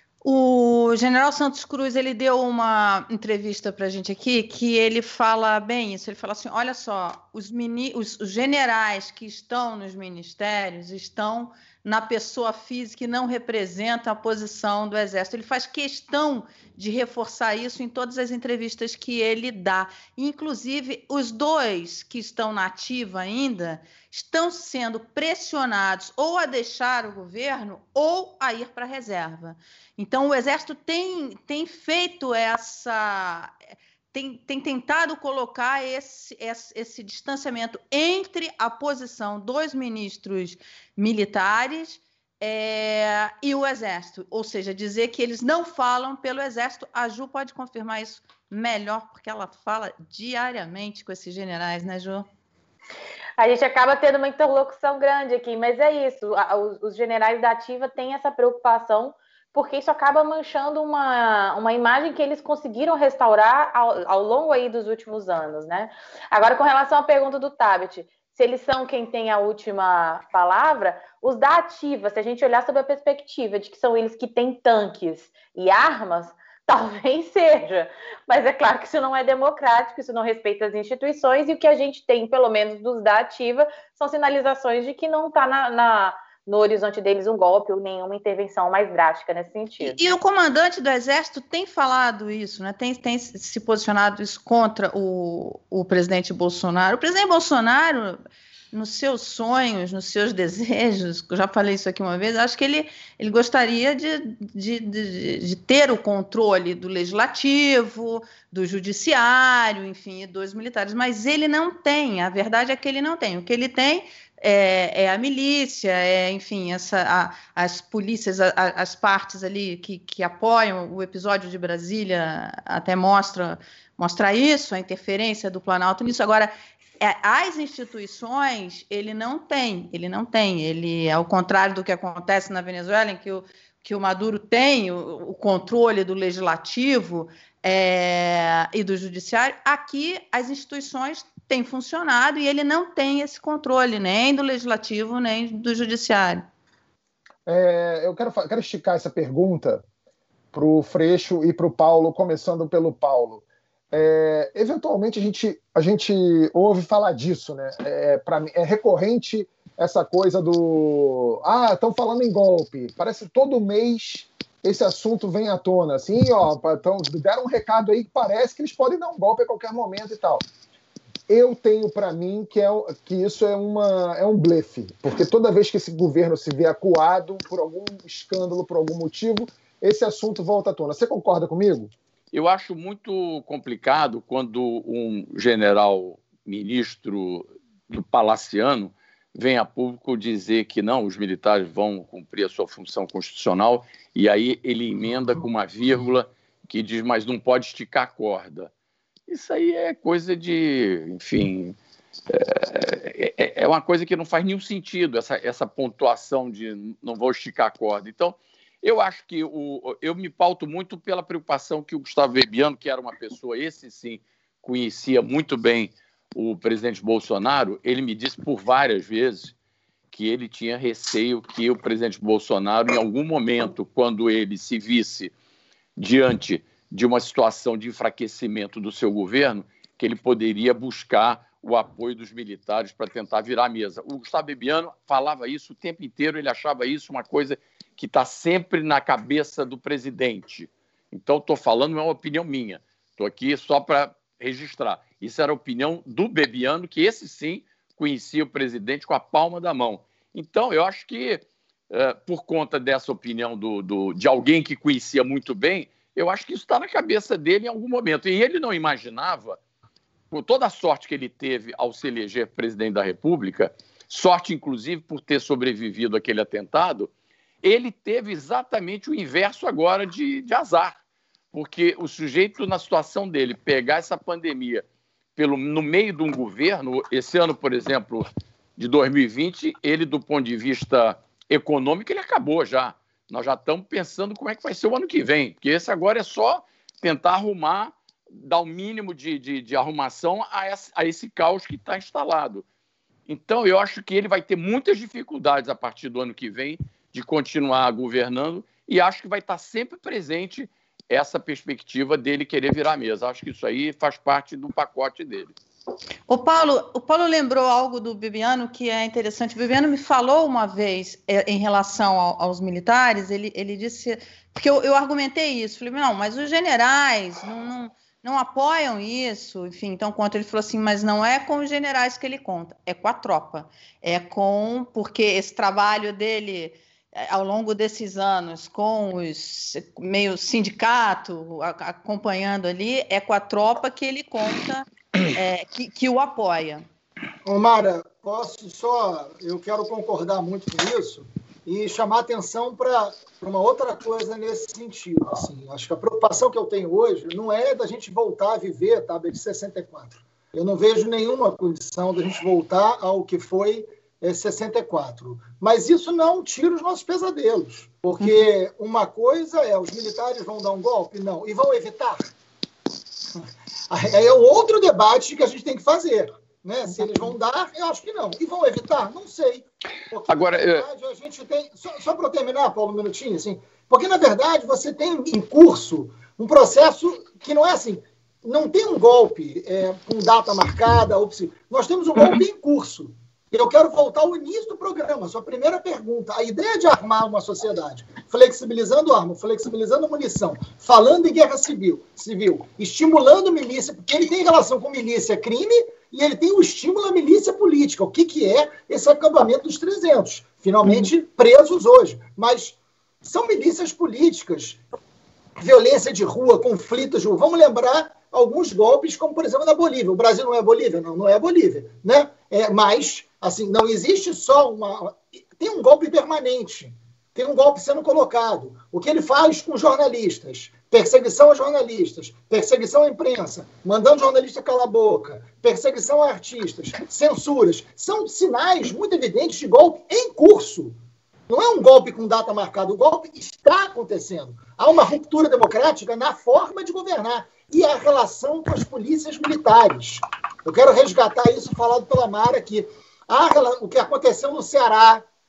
O general Santos Cruz, ele deu uma entrevista para a gente aqui que ele fala bem isso, ele fala assim, olha só, os, mini, os, os generais que estão nos ministérios estão na pessoa física e não representam a posição do Exército. Ele faz questão de reforçar isso em todas as entrevistas que ele dá. Inclusive, os dois que estão na ativa ainda estão sendo pressionados ou a deixar o governo ou a ir para a reserva. Então, o Exército tem, tem feito essa... Tem, tem tentado colocar esse, esse, esse distanciamento entre a posição dos ministros militares é, e o Exército, ou seja, dizer que eles não falam pelo Exército. A Ju pode confirmar isso melhor, porque ela fala diariamente com esses generais, né, Ju? A gente acaba tendo uma interlocução grande aqui, mas é isso, os, os generais da Ativa têm essa preocupação, porque isso acaba manchando uma, uma imagem que eles conseguiram restaurar ao, ao longo aí dos últimos anos, né? Agora, com relação à pergunta do Tabet, se eles são quem tem a última palavra, os da Ativa, se a gente olhar sob a perspectiva de que são eles que têm tanques e armas, talvez seja, mas é claro que isso não é democrático, isso não respeita as instituições, e o que a gente tem, pelo menos dos da Ativa, são sinalizações de que não está na... na no horizonte deles um golpe ou nenhuma intervenção mais drástica nesse sentido. E, e o comandante do Exército tem falado isso, né? tem, tem se posicionado isso contra o, o presidente Bolsonaro. O presidente Bolsonaro, nos seus sonhos, nos seus desejos, eu já falei isso aqui uma vez, acho que ele, ele gostaria de, de, de, de ter o controle do legislativo, do judiciário, enfim, dos militares, mas ele não tem, a verdade é que ele não tem. O que ele tem É, é a milícia, é, enfim, essa, a, as polícias, a, as partes ali que, que apoiam o episódio de Brasília, até mostra, mostra isso, a interferência do Planalto nisso. Agora, é, as instituições, ele não tem, ele não tem, ele, ao contrário do que acontece na Venezuela, em que o, que o Maduro tem o, o controle do legislativo é, e do judiciário, aqui as instituições tem funcionado e ele não tem esse controle nem do legislativo nem do judiciário. É, eu quero, quero esticar essa pergunta para o Freixo e para o Paulo, começando pelo Paulo. É, eventualmente a gente, a gente ouve falar disso, né? É, pra mim, é recorrente essa coisa do... Ah, estão falando em golpe. Parece que todo mês esse assunto vem à tona, assim, ó, então, deram um recado aí que parece que eles podem dar um golpe a qualquer momento e tal. Eu tenho para mim que, é, que isso é, uma, é um blefe, porque toda vez que esse governo se vê acuado por algum escândalo, por algum motivo, esse assunto volta à tona. Você concorda comigo? Eu acho muito complicado quando um general ministro do Palaciano vem a público dizer que não, os militares vão cumprir a sua função constitucional, e aí ele emenda com uma vírgula que diz, mas não pode esticar a corda. Isso aí é coisa de, enfim, é, é, é uma coisa que não faz nenhum sentido, essa, essa pontuação de não vou esticar a corda. Então, eu acho que o, eu me pauto muito pela preocupação que o Gustavo Bebiano, que era uma pessoa, esse sim, conhecia muito bem o presidente Bolsonaro, ele me disse por várias vezes que ele tinha receio que o presidente Bolsonaro, em algum momento, quando ele se visse diante de uma situação de enfraquecimento do seu governo, que ele poderia buscar o apoio dos militares para tentar virar a mesa. O Gustavo Bebiano falava isso o tempo inteiro, ele achava isso uma coisa que está sempre na cabeça do presidente. Então, estou falando, não é uma opinião minha, estou aqui só para registrar. Isso era a opinião do Bebiano, que esse sim conhecia o presidente com a palma da mão. Então, eu acho que, uh, por conta dessa opinião do, do, de alguém que conhecia muito bem, eu acho que isso está na cabeça dele em algum momento. E ele não imaginava, por toda a sorte que ele teve ao se eleger presidente da República, sorte, inclusive, por ter sobrevivido àquele atentado, ele teve exatamente o inverso agora de, de azar. Porque o sujeito, na situação dele, pegar essa pandemia pelo, no meio de um governo, esse ano, por exemplo, de dois mil e vinte, ele, do ponto de vista econômico, ele acabou já. Nós já estamos pensando como é que vai ser o ano que vem, porque esse agora é só tentar arrumar, dar o mínimo de, de, de arrumação a esse, a esse caos que está instalado. Então, eu acho que ele vai ter muitas dificuldades a partir do ano que vem de continuar governando e acho que vai estar sempre presente essa perspectiva dele querer virar a mesa. Acho que isso aí faz parte do pacote dele. O Paulo, o Paulo lembrou algo do Bebiano que é interessante. O Bebiano me falou uma vez é, em relação ao, aos militares, ele, ele disse, porque eu, eu argumentei isso, falei, não, mas os generais não, não, não apoiam isso, enfim, então conta, ele falou assim, mas não é com os generais que ele conta, é com a tropa, é com, porque esse trabalho dele ao longo desses anos com os meio sindicato acompanhando ali, é com a tropa que ele conta É, que, que o apoia. Ô, Mara, posso só... Eu quero concordar muito com isso e chamar atenção para uma outra coisa nesse sentido. Assim, acho que a preocupação que eu tenho hoje não é da gente voltar a viver, tá, de sessenta e quatro. Eu não vejo nenhuma condição da gente voltar ao que foi é, sessenta e quatro. Mas isso não tira os nossos pesadelos. Porque uma coisa é, os militares vão dar um golpe? Não. E vão evitar? É um outro debate que a gente tem que fazer, né? Se eles vão dar, eu acho que não. E vão evitar? Não sei. Porque, agora, na verdade, a gente tem... Só, só para eu terminar, Paulo, um minutinho, assim, porque, na verdade, você tem em curso um processo que não é assim, não tem um golpe é, com data marcada, ou nós temos um golpe em curso. Eu quero voltar ao início do programa, sua primeira pergunta. A ideia de armar uma sociedade, flexibilizando arma, flexibilizando munição, falando em guerra civil, civil, estimulando milícia, porque ele tem relação com milícia crime e ele tem o estímulo à milícia política. O que, que é esse acampamento dos trezentos? Finalmente presos hoje. Mas são milícias políticas, violência de rua, conflitos de rua. Vamos lembrar alguns golpes, como, por exemplo, na Bolívia. O Brasil não é Bolívia? Não, não é Bolívia, né? É, mas, assim, não existe só uma... Tem um golpe permanente, tem um golpe sendo colocado. O que ele faz com jornalistas? Perseguição a jornalistas, perseguição à imprensa, mandando jornalista calar a boca, perseguição a artistas, censuras. São sinais muito evidentes de golpe em curso. Não é um golpe com data marcada, o golpe está acontecendo. Há uma ruptura democrática na forma de governar e a relação com as polícias militares. Eu quero resgatar isso falado pela Mara aqui. Ah, o que aconteceu no Ceará,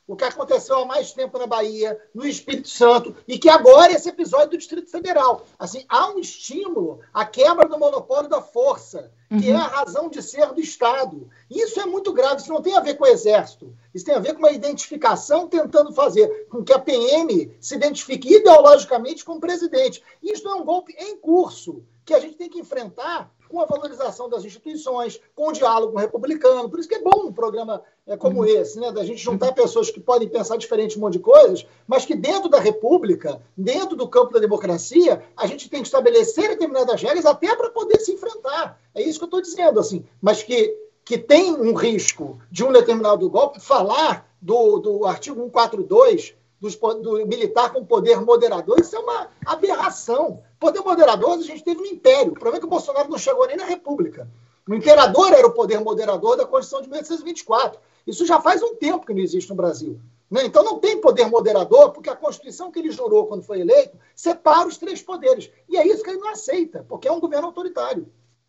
o que aconteceu há mais tempo na Bahia, no Espírito Santo, e que agora esse episódio do Distrito Federal. Assim, há um estímulo à quebra do monopólio da força, que uhum. é a razão de ser do Estado. Isso é muito grave, isso não tem a ver com o Exército, isso tem a ver com uma identificação tentando fazer com que a P M se identifique ideologicamente com o presidente. Isso é um golpe em curso, que a gente tem que enfrentar com a valorização das instituições, com o diálogo republicano. Por isso que é bom um programa é, como uhum. esse, né? Da gente juntar pessoas que podem pensar diferente um monte de coisas, mas que dentro da República, dentro do campo da democracia, a gente tem que estabelecer determinadas regras até para poder se enfrentar. É isso que eu estou dizendo, assim. Mas que, que tem um risco de um determinado golpe, falar do, do artigo cento e quarenta e dois dos, do militar com poder moderador, isso é uma aberração. Poder moderador a gente teve no Império. O problema é que o Bolsonaro não chegou nem na República. O imperador era o poder moderador da Constituição de mil oitocentos e vinte e quatro. Isso já faz um tempo que não existe no Brasil. Né? Então não tem poder moderador, porque a Constituição que ele jurou quando foi eleito separa os três poderes. E é isso que ele não aceita, porque é um governo autoritário.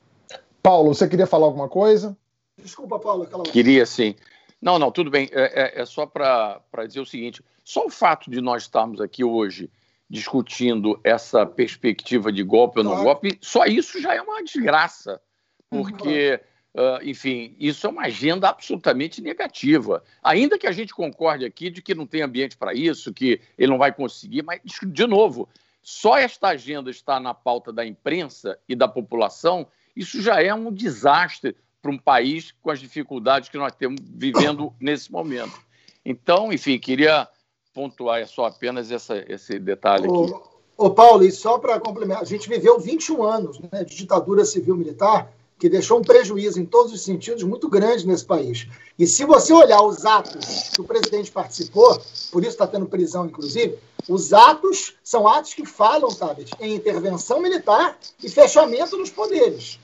Paulo, você queria falar alguma coisa? Desculpa, Paulo. Aquela... Queria, sim. Não, não, tudo bem. É, é, é só para dizer o seguinte, só o fato de nós estarmos aqui hoje discutindo essa perspectiva de golpe ou não Claro. golpe, só isso já é uma desgraça, porque, uh, enfim, isso é uma agenda absolutamente negativa. Ainda que a gente concorde aqui de que não tem ambiente para isso, que ele não vai conseguir, mas, de novo, só esta agenda estar na pauta da imprensa e da população, isso já é um desastre para um país com as dificuldades que nós temos vivendo nesse momento. Então, enfim, queria pontuar só apenas essa, esse detalhe aqui. Ô, ô Paulo, e só para complementar, a gente viveu vinte e um anos, né, de ditadura civil-militar, que deixou um prejuízo em todos os sentidos muito grande nesse país. E se você olhar os atos que o presidente participou, por isso está tendo prisão, inclusive, os atos são atos que falam, Tabet, em intervenção militar e fechamento dos poderes.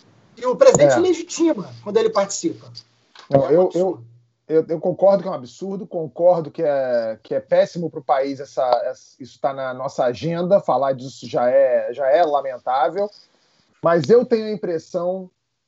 E o presidente é. legitima quando ele participa. Não, é eu, eu, eu, eu concordo que é um absurdo, concordo que é, que é péssimo para o país essa, essa, isso está na nossa agenda, falar disso já é, já é lamentável, mas eu tenho a impressão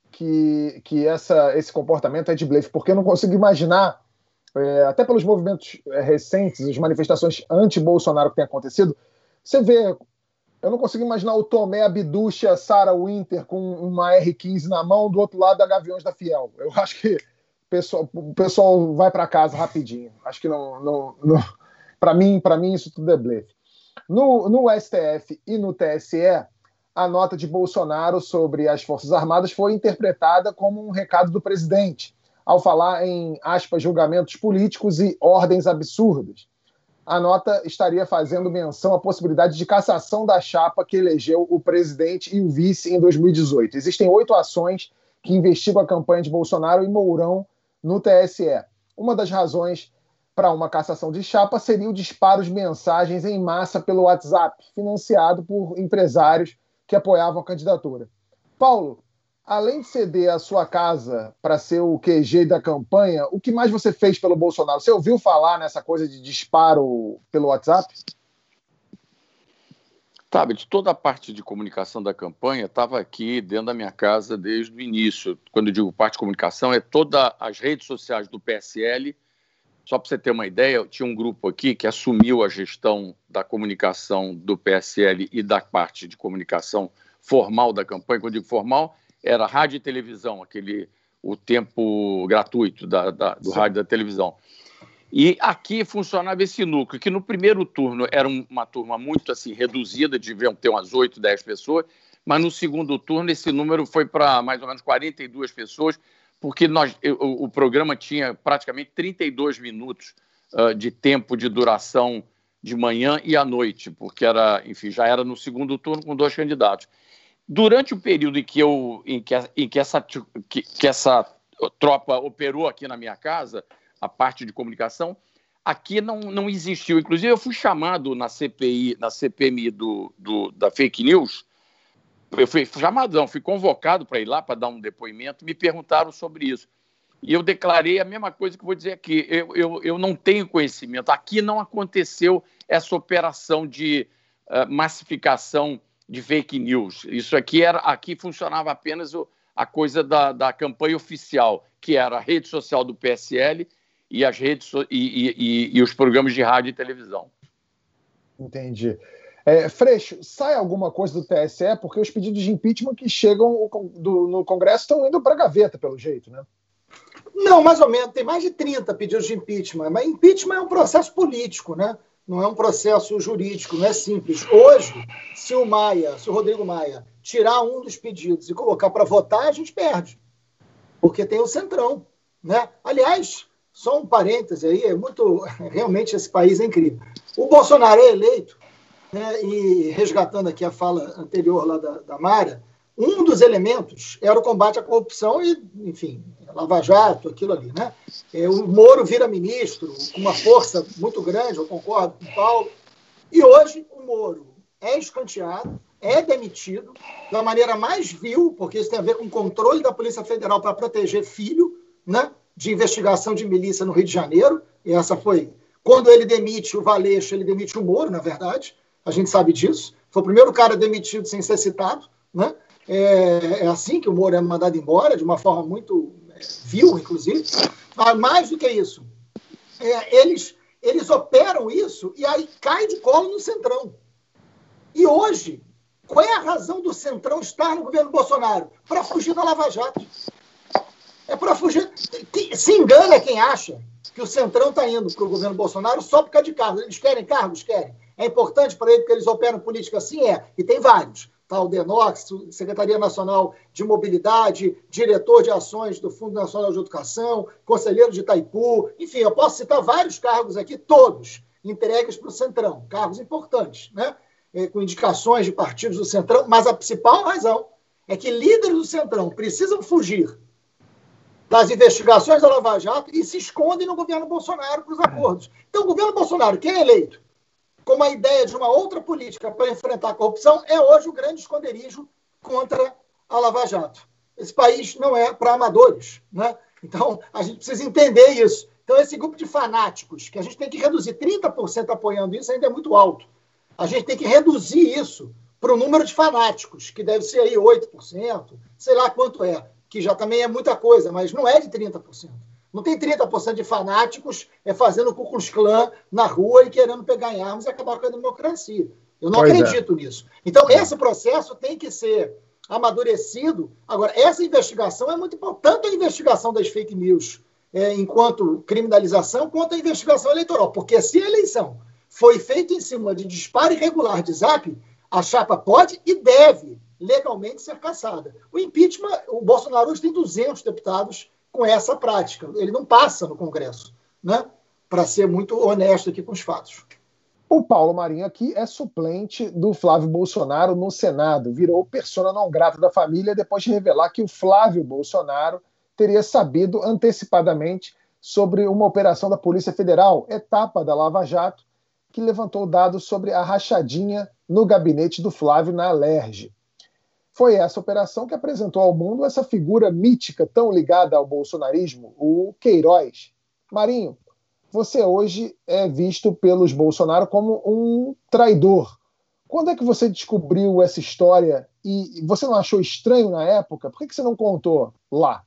que, que essa, esse comportamento é de blefe, porque eu não consigo imaginar, é, até pelos movimentos recentes, as manifestações anti-Bolsonaro que têm acontecido, você vê... Eu não consigo imaginar o Tomé Abducha, Sarah Winter com uma R quinze na mão, do outro lado da Gaviões da Fiel. Eu acho que o pessoal, o pessoal vai para casa rapidinho. Acho que não... não, não para mim, para mim, isso tudo é blefe. No, no S T F e no T S E, a nota de Bolsonaro sobre as Forças Armadas foi interpretada como um recado do presidente, ao falar em, aspas, julgamentos políticos e ordens absurdas. A nota estaria fazendo menção à possibilidade de cassação da chapa que elegeu o presidente e o vice em dois mil e dezoito. Existem oito ações que investigam a campanha de Bolsonaro e Mourão no T S E. Uma das razões para uma cassação de chapa seria o disparo de mensagens em massa pelo WhatsApp, financiado por empresários que apoiavam a candidatura. Paulo, além de ceder a sua casa para ser o Q G da campanha, o que mais você fez pelo Bolsonaro? Você ouviu falar nessa coisa de disparo pelo WhatsApp? Tabet, toda a parte de comunicação da campanha estava aqui dentro da minha casa desde o início. Quando eu digo parte de comunicação, é todas as redes sociais do P S L. Só para você ter uma ideia, eu tinha um grupo aqui que assumiu a gestão da comunicação do P S L e da parte de comunicação formal da campanha. Quando eu digo formal, era rádio e televisão, aquele, o tempo gratuito da, da, do Sim. rádio e da televisão. E aqui funcionava esse núcleo, que no primeiro turno era uma turma muito assim, reduzida, deviam ter umas oito, dez pessoas, mas no segundo turno esse número foi para mais ou menos quarenta e duas pessoas, porque nós, o, o programa tinha praticamente trinta e dois minutos uh, de tempo de duração de manhã e à noite, porque era, enfim, já era no segundo turno com dois candidatos. Durante o período em que, eu, em que, em que, essa, que, que essa tropa operou aqui na minha casa, a parte de comunicação, aqui não, não existiu. Inclusive, eu fui chamado na C P I, na C P M I do, do, da fake news, eu fui, fui chamado, não, fui convocado para ir lá para dar um depoimento, me perguntaram sobre isso. E eu declarei a mesma coisa que eu vou dizer aqui, eu, eu, eu não tenho conhecimento, aqui não aconteceu essa operação de uh, massificação de fake news. Isso aqui era, aqui funcionava apenas o, a coisa da, da campanha oficial, que era a rede social do P S L e as redes e, e, e, e os programas de rádio e televisão. Entendi. É, Freixo, sai alguma coisa do T S E? Porque os pedidos de impeachment que chegam do, no Congresso estão indo para a gaveta, pelo jeito, né? Não, mais ou menos. Tem mais de trinta pedidos de impeachment. Mas impeachment é um processo político, né? Não é um processo jurídico, não é simples. Hoje, se o Maia, se o Rodrigo Maia tirar um dos pedidos e colocar para votar, a gente perde. Porque tem o Centrão, né? Aliás, só um parêntese aí, é muito... Realmente esse país é incrível. O Bolsonaro é eleito, né, e resgatando aqui a fala anterior lá da, da Mara, um dos elementos era o combate à corrupção e, enfim, Lava Jato, aquilo ali, né? É, o Moro vira ministro com uma força muito grande, eu concordo com o Paulo, e hoje o Moro é escanteado, é demitido da maneira mais vil, porque isso tem a ver com o controle da Polícia Federal para proteger filho, né, de investigação de milícia no Rio de Janeiro, e essa foi... Quando ele demite o Valeixo, ele demite o Moro, na verdade, a gente sabe disso. Foi o primeiro cara demitido sem ser citado, né? É, é assim que o Moro é mandado embora, de uma forma muito é, vil, inclusive. Mas mais do que isso, é, eles, eles operam isso e aí cai de colo no Centrão. E hoje, qual é a razão do Centrão estar no governo Bolsonaro? Para fugir da Lava Jato. É para fugir... Se engana quem acha que o Centrão está indo para o governo Bolsonaro só por causa de cargos. Eles querem cargos? Querem. É importante para eles porque eles operam política assim? É. E tem vários. Tá, o DENOX, Secretaria Nacional de Mobilidade, diretor de ações do Fundo Nacional de Educação, conselheiro de Itaipu. Enfim, eu posso citar vários cargos aqui, todos entregues para o Centrão. Cargos importantes, né? É, com indicações de partidos do Centrão. Mas a principal razão é que líderes do Centrão precisam fugir das investigações da Lava Jato e se escondem no governo Bolsonaro para os acordos. Então, o governo Bolsonaro, que é eleito com uma ideia de uma outra política para enfrentar a corrupção, é hoje o grande esconderijo contra a Lava Jato. Esse país não é para amadores, né? Então, a gente precisa entender isso. Então, esse grupo de fanáticos, que a gente tem que reduzir, trinta por cento apoiando isso ainda é muito alto. A gente tem que reduzir isso para o número de fanáticos, que deve ser aí oito por cento, sei lá quanto é, que já também é muita coisa, mas não é de trinta por cento. Não tem trinta por cento de fanáticos é, fazendo Ku Klux Klan na rua e querendo pegar em armas e acabar com a democracia. Eu não pois acredito é. nisso. Então, esse processo tem que ser amadurecido. Agora, essa investigação é muito importante, tanto a investigação das fake news é, enquanto criminalização, quanto a investigação eleitoral. Porque se a eleição foi feita em cima de disparo irregular de Zap, a chapa pode e deve legalmente ser cassada. O impeachment, o Bolsonaro hoje tem duzentos deputados com essa prática. Ele não passa no Congresso, né? Para ser muito honesto aqui com os fatos. O Paulo Marinho aqui é suplente do Flávio Bolsonaro no Senado. Virou persona não grata da família depois de revelar que o Flávio Bolsonaro teria sabido antecipadamente sobre uma operação da Polícia Federal, etapa da Lava Jato, que levantou dados sobre a rachadinha no gabinete do Flávio na Alerj. Foi essa operação que apresentou ao mundo essa figura mítica tão ligada ao bolsonarismo, o Queiroz. Marinho, você hoje é visto pelos Bolsonaro como um traidor. Quando é que você descobriu essa história e você não achou estranho na época? Por que você não contou lá?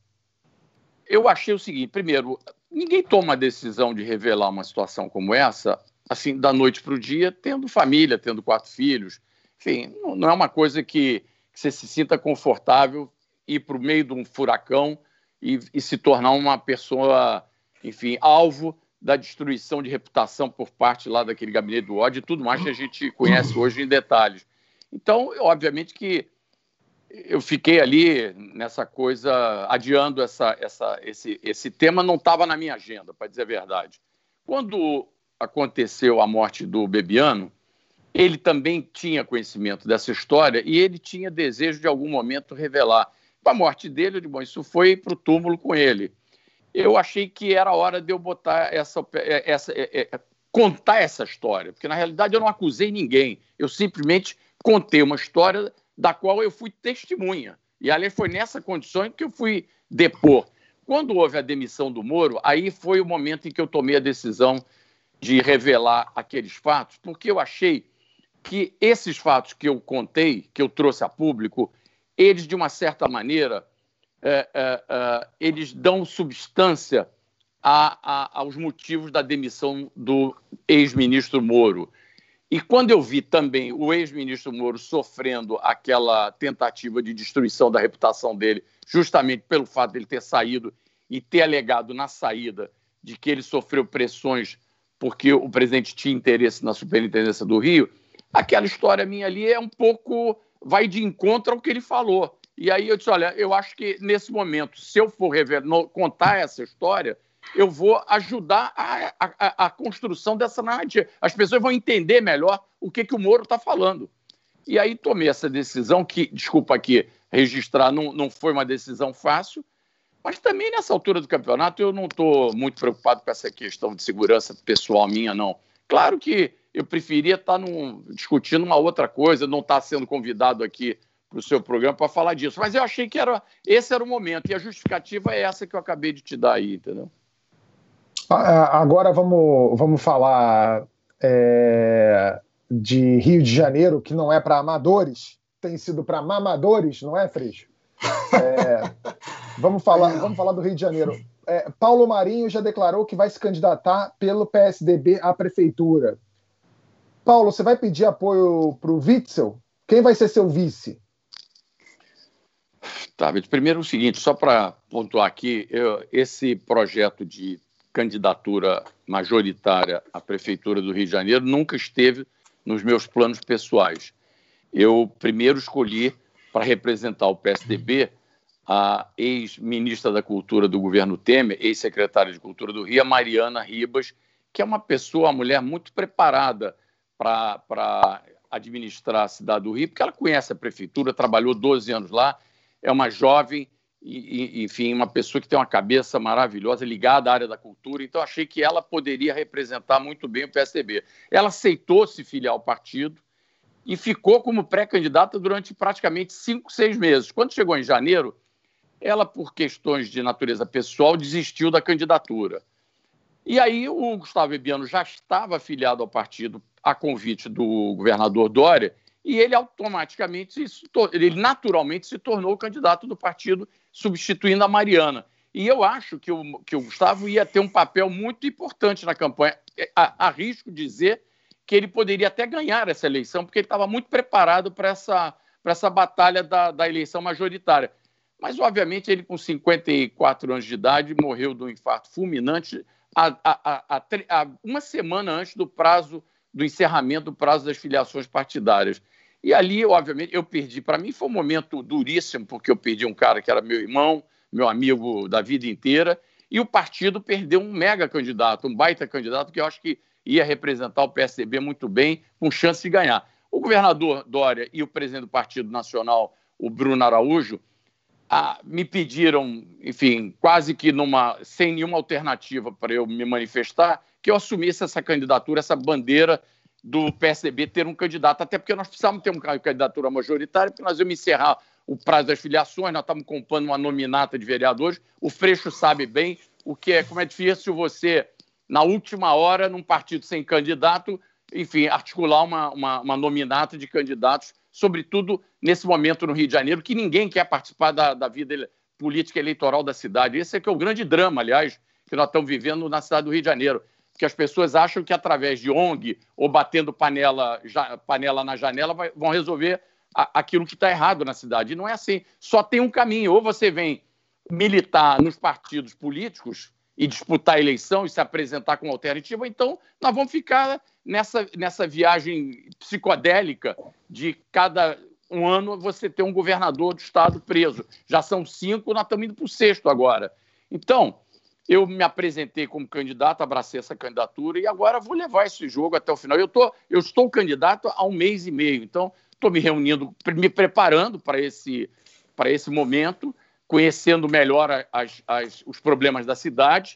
Eu achei o seguinte, primeiro, ninguém toma a decisão de revelar uma situação como essa, assim, da noite para o dia, tendo família, tendo quatro filhos. Enfim, não é uma coisa que que você se sinta confortável ir para o meio de um furacão e, e se tornar uma pessoa, enfim, alvo da destruição de reputação por parte lá daquele gabinete do ódio e tudo mais que a gente conhece hoje em detalhes. Então, obviamente que eu fiquei ali nessa coisa, adiando essa, essa, esse, esse tema, não estava na minha agenda, para dizer a verdade. Quando aconteceu a morte do Bebiano, ele também tinha conhecimento dessa história e ele tinha desejo de algum momento revelar. Com a morte dele, eu disse, bom, isso foi para o túmulo com ele. Eu achei que era hora de eu botar essa, essa, é, é, contar essa história, porque na realidade eu não acusei ninguém, eu simplesmente contei uma história da qual eu fui testemunha. E ali foi nessa condição em que eu fui depor. Quando houve a demissão do Moro, aí foi o momento em que eu tomei a decisão de revelar aqueles fatos, porque eu achei que esses fatos que eu contei, que eu trouxe a público, eles, de uma certa maneira, é, é, é, eles dão substância a, a, aos motivos da demissão do ex-ministro Moro. E quando eu vi também o ex-ministro Moro sofrendo aquela tentativa de destruição da reputação dele, justamente pelo fato de ele ter saído e ter alegado na saída de que ele sofreu pressões porque o presidente tinha interesse na Superintendência do Rio, aquela história minha ali é um pouco, vai de encontro ao que ele falou. E aí eu disse, olha, eu acho que nesse momento, se eu for rever, no, contar essa história, eu vou ajudar a, a, a construção dessa narrativa. As pessoas vão entender melhor o que, que o Moro está falando. E aí tomei essa decisão, que, desculpa aqui, registrar, não, não foi uma decisão fácil, mas também nessa altura do campeonato eu não estou muito preocupado com essa questão de segurança pessoal minha, não. Claro que eu preferia estar num, discutindo uma outra coisa, não estar sendo convidado aqui para o seu programa para falar disso. Mas eu achei que era, esse era o momento, e a justificativa é essa que eu acabei de te dar aí, entendeu? Agora vamos, vamos falar é, de Rio de Janeiro, que não é para amadores, tem sido para mamadores, não é, Freixo? É, vamos, falar, vamos falar do Rio de Janeiro. É, Paulo Marinho já declarou que vai se candidatar pelo P S D B à prefeitura. Paulo, você vai pedir apoio para o Witzel? Quem vai ser seu vice? Tá, primeiro o seguinte, só para pontuar aqui, eu, esse projeto de candidatura majoritária à Prefeitura do Rio de Janeiro nunca esteve nos meus planos pessoais. Eu primeiro escolhi para representar o P S D B a ex-ministra da Cultura do governo Temer, ex-secretária de Cultura do Rio, a Mariana Ribas, que é uma pessoa, uma mulher muito preparada para administrar a cidade do Rio, porque ela conhece a prefeitura, trabalhou doze anos lá, é uma jovem, e, e, enfim, uma pessoa que tem uma cabeça maravilhosa, ligada à área da cultura, então achei que ela poderia representar muito bem o P S D B. Ela aceitou se filiar ao partido e ficou como pré-candidata durante praticamente cinco, seis meses. Quando chegou em janeiro, ela, por questões de natureza pessoal, desistiu da candidatura. E aí o Gustavo Ebiano já estava afiliado ao partido a convite do governador Dória, e ele automaticamente, ele naturalmente se tornou o candidato do partido, substituindo a Mariana. E eu acho que o, que o Gustavo ia ter um papel muito importante na campanha. Arrisco dizer que ele poderia até ganhar essa eleição, porque ele estava muito preparado para essa, para essa batalha da, da eleição majoritária. Mas, obviamente, ele com cinquenta e quatro anos de idade morreu de um infarto fulminante a, a, a, a, a, uma semana antes do prazo do encerramento do prazo das filiações partidárias. E ali, obviamente, eu perdi. Para mim foi um momento duríssimo, porque eu perdi um cara que era meu irmão, meu amigo da vida inteira, e o partido perdeu um mega candidato, um baita candidato, que eu acho que ia representar o P S D B muito bem, com chance de ganhar. O governador Dória e o presidente do Partido Nacional, o Bruno Araújo, ah, me pediram, enfim, quase que numa, sem nenhuma alternativa para eu me manifestar, que eu assumisse essa candidatura, essa bandeira do P S D B ter um candidato, até porque nós precisávamos ter uma candidatura majoritária, porque nós íamos encerrar o prazo das filiações, nós estávamos compondo uma nominata de vereadores. O Freixo sabe bem o que é, como é difícil você, na última hora, num partido sem candidato, enfim, articular uma, uma, uma nominata de candidatos, sobretudo nesse momento no Rio de Janeiro, que ninguém quer participar da, da vida política eleitoral da cidade. Esse é que é o grande drama, aliás, que nós estamos vivendo na cidade do Rio de Janeiro, que as pessoas acham que através de O N G ou batendo panela, ja, panela na janela vai, vão resolver a, aquilo que está errado na cidade. E não é assim. Só tem um caminho. Ou você vem militar nos partidos políticos e disputar a eleição e se apresentar como alternativa, então nós vamos ficar nessa, nessa viagem psicodélica de cada um ano você ter um governador do estado preso. Já são cinco, nós estamos indo para o sexto agora. Então, eu me apresentei como candidato, abracei essa candidatura e agora vou levar esse jogo até o final. Eu, tô, eu estou candidato há um mês e meio, então estou me reunindo, me preparando para esse, para esse momento, conhecendo melhor as, as, os problemas da cidade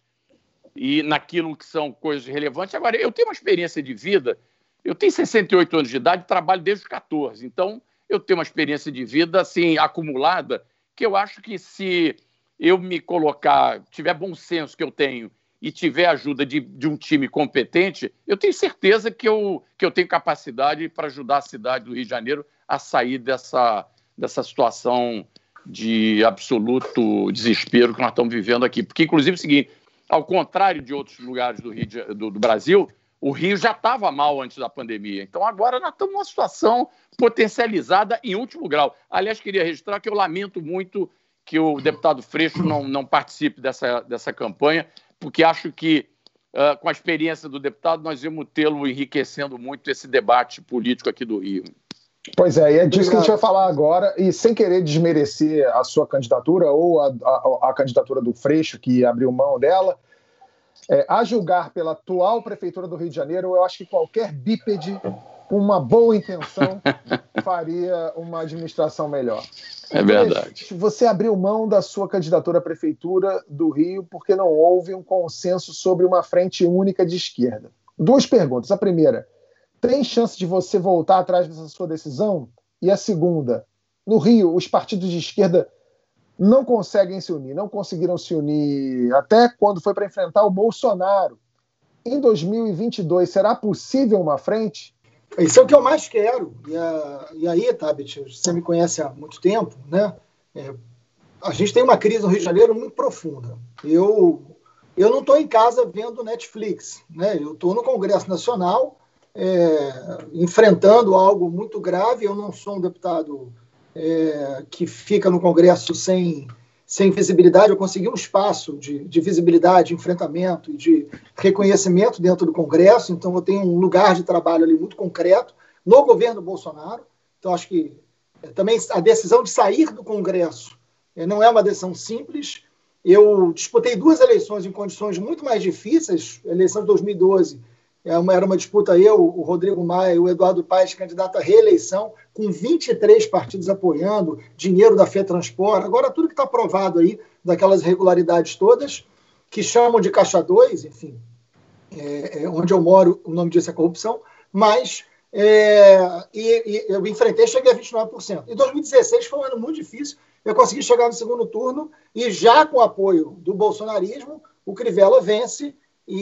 e naquilo que são coisas relevantes. Agora, eu tenho uma experiência de vida, eu tenho sessenta e oito anos de idade, trabalho desde os catorze, então eu tenho uma experiência de vida assim, acumulada, que eu acho que se eu me colocar, tiver bom senso que eu tenho e tiver ajuda de, de um time competente, eu tenho certeza que eu, que eu tenho capacidade para ajudar a cidade do Rio de Janeiro a sair dessa, dessa situação de absoluto desespero que nós estamos vivendo aqui. Porque, inclusive, é o seguinte, ao contrário de outros lugares do, Rio de, do, do Brasil, o Rio já estava mal antes da pandemia. Então, agora nós estamos numa situação potencializada em último grau. Aliás, queria registrar que eu lamento muito que o deputado Freixo não, não participe dessa, dessa campanha, porque acho que, uh, com a experiência do deputado, nós íamos tê-lo enriquecendo muito esse debate político aqui do Rio. Pois é, e é disso que a gente vai falar agora, e sem querer desmerecer a sua candidatura ou a, a, a candidatura do Freixo, que abriu mão dela, é, a julgar pela atual Prefeitura do Rio de Janeiro, eu acho que qualquer bípede com uma boa intenção faria uma administração melhor. É verdade. Você abriu mão da sua candidatura à Prefeitura do Rio porque não houve um consenso sobre uma frente única de esquerda. Duas perguntas. A primeira, tem chance de você voltar atrás dessa sua decisão? E a segunda, no Rio, os partidos de esquerda não conseguem se unir, não conseguiram se unir até quando foi para enfrentar o Bolsonaro. Em dois mil e vinte e dois, será possível uma frente? Isso é o que eu mais quero. E, a, e aí, Tabet, você me conhece há muito tempo, né? É, a gente tem uma crise no Rio de Janeiro muito profunda. Eu, eu não estou em casa vendo Netflix, né? Eu estou no Congresso Nacional, é, enfrentando algo muito grave. Eu não sou um deputado é, que fica no Congresso sem, sem visibilidade. Eu consegui um espaço de, de visibilidade, de enfrentamento e de reconhecimento dentro do Congresso. Então, eu tenho um lugar de trabalho ali muito concreto no governo Bolsonaro. Então, acho que é, também a decisão de sair do Congresso é, não é uma decisão simples. Eu disputei duas eleições em condições muito mais difíceis. A eleição de dois mil e doze é uma, era uma disputa eu, o Rodrigo Maia e o Eduardo Paes, candidato à reeleição, com vinte e três partidos apoiando, dinheiro da FETransport. Agora, tudo que está provado aí, daquelas irregularidades todas, que chamam de Caixa dois, enfim, é, é, onde eu moro, o nome disso é corrupção, mas é, e, e eu enfrentei, cheguei a vinte e nove por cento. Em dois mil e dezesseis foi um ano muito difícil, eu consegui chegar no segundo turno e já com o apoio do bolsonarismo, o Crivella vence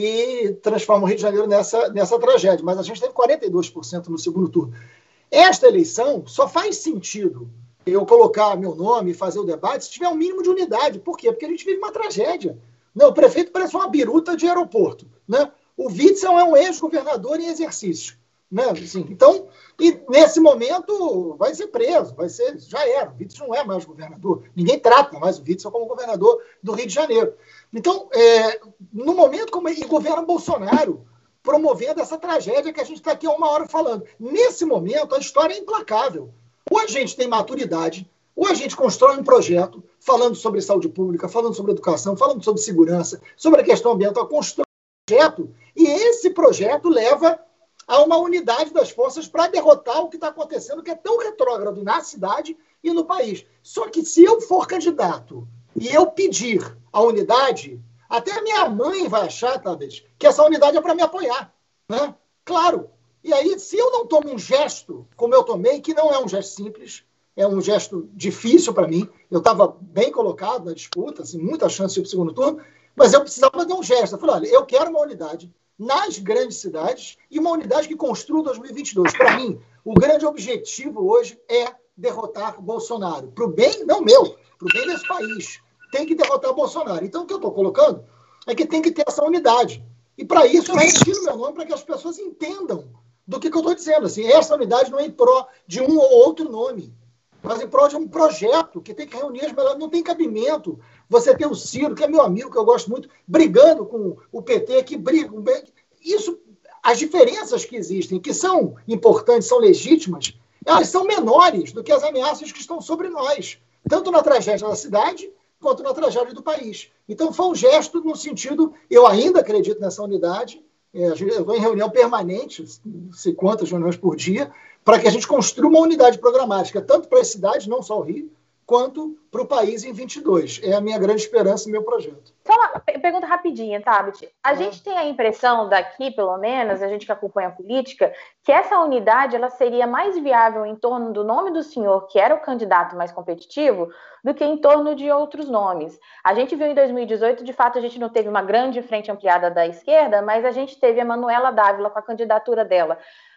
e transforma o Rio de Janeiro nessa, nessa tragédia. Mas a gente teve quarenta e dois por cento no segundo turno. Esta eleição só faz sentido eu colocar meu nome e fazer o debate se tiver um mínimo de unidade. Por quê? Porque a gente vive uma tragédia. Não, o prefeito parece uma biruta de aeroporto, né? O Witzel é um ex-governador em exercício, né? Assim, então, e nesse momento vai ser preso, vai ser, já era. O Witzel não é mais governador. Ninguém trata mais o Witzel como governador do Rio de Janeiro. Então, é, no momento como ele governa Bolsonaro, promovendo essa tragédia que a gente está aqui há uma hora falando. Nesse momento, a história é implacável. Ou a gente tem maturidade, ou a gente constrói um projeto falando sobre saúde pública, falando sobre educação, falando sobre segurança, sobre a questão ambiental, constrói um projeto, e esse projeto leva a uma unidade das forças para derrotar o que está acontecendo, que é tão retrógrado na cidade e no país. Só que se eu for candidato e eu pedir a unidade, até a minha mãe vai achar, talvez, que essa unidade é para me apoiar, né? Claro. E aí, se eu não tomo um gesto, como eu tomei, que não é um gesto simples, é um gesto difícil para mim, eu estava bem colocado na disputa, assim, muita chance de ir para o segundo turno, mas eu precisava de um gesto. Eu falei, olha, eu quero uma unidade nas grandes cidades e uma unidade que construa dois mil e vinte e dois. Para mim, o grande objetivo hoje é derrotar Bolsonaro. Para o bem, não meu, para o bem desse país. Tem que derrotar Bolsonaro. Então, o que eu estou colocando é que tem que ter essa unidade. E, para isso, eu retiro meu nome para que as pessoas entendam do que, que eu estou dizendo. Assim, essa unidade não é em pró de um ou outro nome, mas em pró de um projeto que tem que reunir as melhores. Não tem cabimento você ter o Ciro, que é meu amigo, que eu gosto muito, brigando com o P T, que briga. Isso, as diferenças que existem, que são importantes, são legítimas, elas são menores do que as ameaças que estão sobre nós, tanto na tragédia da cidade quanto na tragédia do país. Então, foi um gesto no sentido, eu ainda acredito nessa unidade, é, eu estou em reunião permanente, não sei quantas reuniões por dia, para que a gente construa uma unidade programática, tanto para as cidades, não só o Rio, quanto para o país em vinte e dois. É a minha grande esperança no meu projeto. Só uma pergunta rapidinha, Tabet. A ah. gente tem a impressão daqui, pelo menos, a gente que acompanha a política, que essa unidade ela seria mais viável em torno do nome do senhor, que era o candidato mais competitivo, do que em torno de outros nomes. A gente viu em dois mil e dezoito, de fato, a gente não teve uma grande frente ampliada da esquerda, mas a gente teve a Manuela Dávila com a candidatura dela.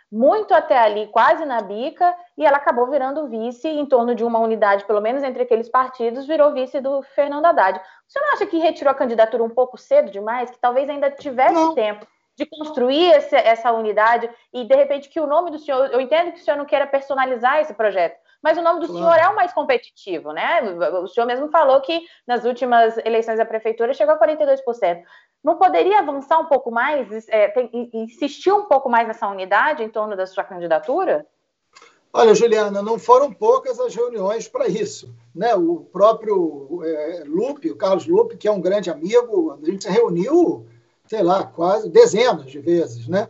muito até ali, quase na bica, e ela acabou virando vice em torno de uma unidade, pelo menos entre aqueles partidos, virou vice do Fernando Haddad. O senhor não acha que retirou a candidatura um pouco cedo demais, que talvez ainda tivesse não. tempo de construir esse, essa unidade e, de repente, que o nome do senhor... Eu entendo que o senhor não queira personalizar esse projeto, mas o nome do claro. senhor é o mais competitivo, né? O senhor mesmo falou que nas últimas eleições da prefeitura chegou a quarenta e dois por cento. Não poderia avançar um pouco mais, é, tem, insistir um pouco mais nessa unidade em torno da sua candidatura? Olha, Juliana, não foram poucas as reuniões para isso, né? O próprio é, Lupe, o Carlos Lupe, que é um grande amigo, a gente se reuniu, sei lá, quase dezenas de vezes, né?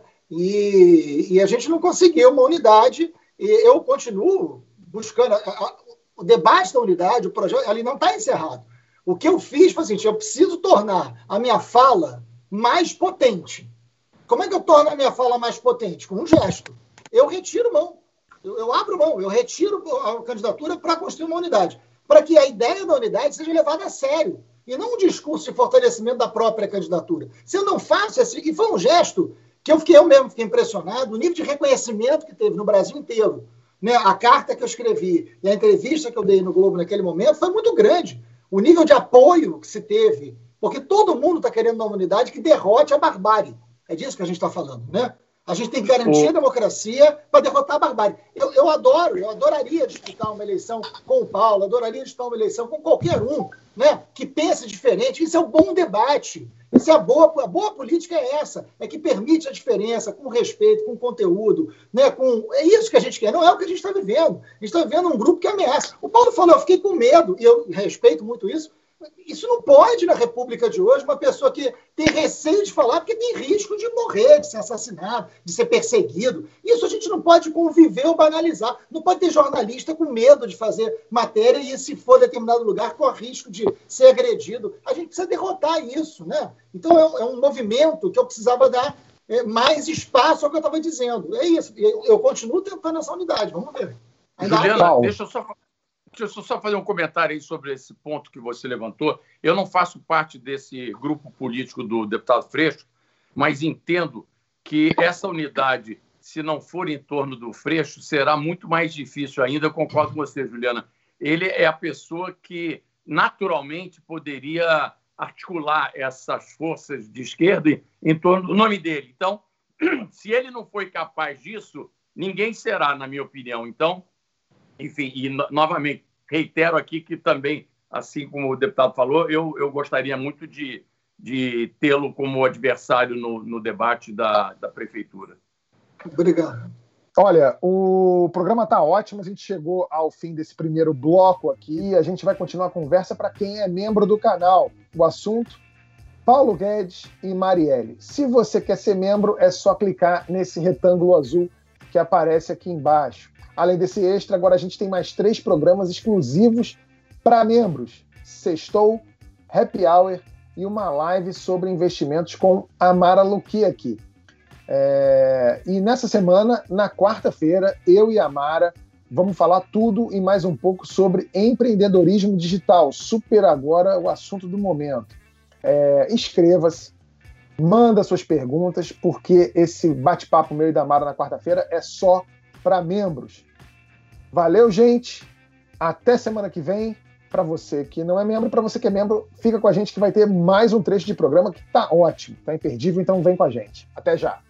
E, e a gente não conseguiu uma unidade, e eu continuo buscando... A, a, o debate da unidade, o projeto, ali não está encerrado. O que eu fiz foi assim, eu preciso tornar a minha fala mais potente. Como é que eu torno a minha fala mais potente? Com um gesto. Eu retiro mão. Eu, eu abro mão. Eu retiro a candidatura para construir uma unidade. Para que a ideia da unidade seja levada a sério. E não um discurso de fortalecimento da própria candidatura. Se eu não faço esse... E foi um gesto que eu, fiquei, eu mesmo fiquei impressionado, o nível de reconhecimento que teve no Brasil inteiro. Né? A carta que eu escrevi e a entrevista que eu dei no Globo naquele momento foi muito grande. O nível de apoio que se teve, porque todo mundo está querendo uma unidade que derrote a barbárie. É disso que a gente está falando, né? A gente tem que garantir a democracia para derrotar a barbárie. Eu, eu adoro, eu adoraria disputar uma eleição com o Paulo, adoraria disputar uma eleição com qualquer um, né, que pense diferente. Isso é um bom debate. Isso é a boa, a boa política é essa, é que permite a diferença com respeito, com conteúdo, né, com, é isso que a gente quer, não é o que a gente está vivendo. A gente está vivendo um grupo que ameaça. O Paulo falou, eu fiquei com medo, e eu respeito muito isso. Isso não pode, na República de hoje, uma pessoa que tem receio de falar porque tem risco de morrer, de ser assassinado, de ser perseguido. Isso a gente não pode conviver ou banalizar. Não pode ter jornalista com medo de fazer matéria e, se for determinado lugar, corre risco de ser agredido. A gente precisa derrotar isso, né? Então, é um movimento que eu precisava dar mais espaço ao que eu estava dizendo. É isso. Eu, eu continuo tentando essa unidade. Vamos ver. Ainda Juliana, deixa eu só... Deixa eu só fazer um comentário aí sobre esse ponto que você levantou. Eu não faço parte desse grupo político do deputado Freixo, mas entendo que essa unidade, se não for em torno do Freixo, será muito mais difícil ainda. Eu concordo com você, Juliana. Ele é a pessoa que naturalmente poderia articular essas forças de esquerda em, em torno do nome dele. Então, se ele não foi capaz disso, ninguém será, na minha opinião. Então, enfim, e no, novamente, reitero aqui que também, assim como o deputado falou, eu, eu gostaria muito de, de tê-lo como adversário no, no debate da, da prefeitura. Obrigado. Olha, o programa está ótimo, a gente chegou ao fim desse primeiro bloco aqui, a gente vai continuar a conversa para quem é membro do canal. O assunto, Paulo Guedes e Marielle. Se você quer ser membro, é só clicar nesse retângulo azul que aparece aqui embaixo. Além desse extra, agora a gente tem mais três programas exclusivos para membros. Sextou, Happy Hour e uma live sobre investimentos com a Mara Luqui aqui. É... E nessa semana, na quarta-feira, eu e a Mara vamos falar tudo e mais um pouco sobre empreendedorismo digital. Super agora o assunto do momento. É... Inscreva-se, manda suas perguntas, porque esse bate-papo meu e da Mara na quarta-feira é só para membros. Valeu, gente. Até semana que vem. Para você que não é membro, para você que é membro, fica com a gente que vai ter mais um trecho de programa que tá ótimo, tá imperdível, então vem com a gente. Até já.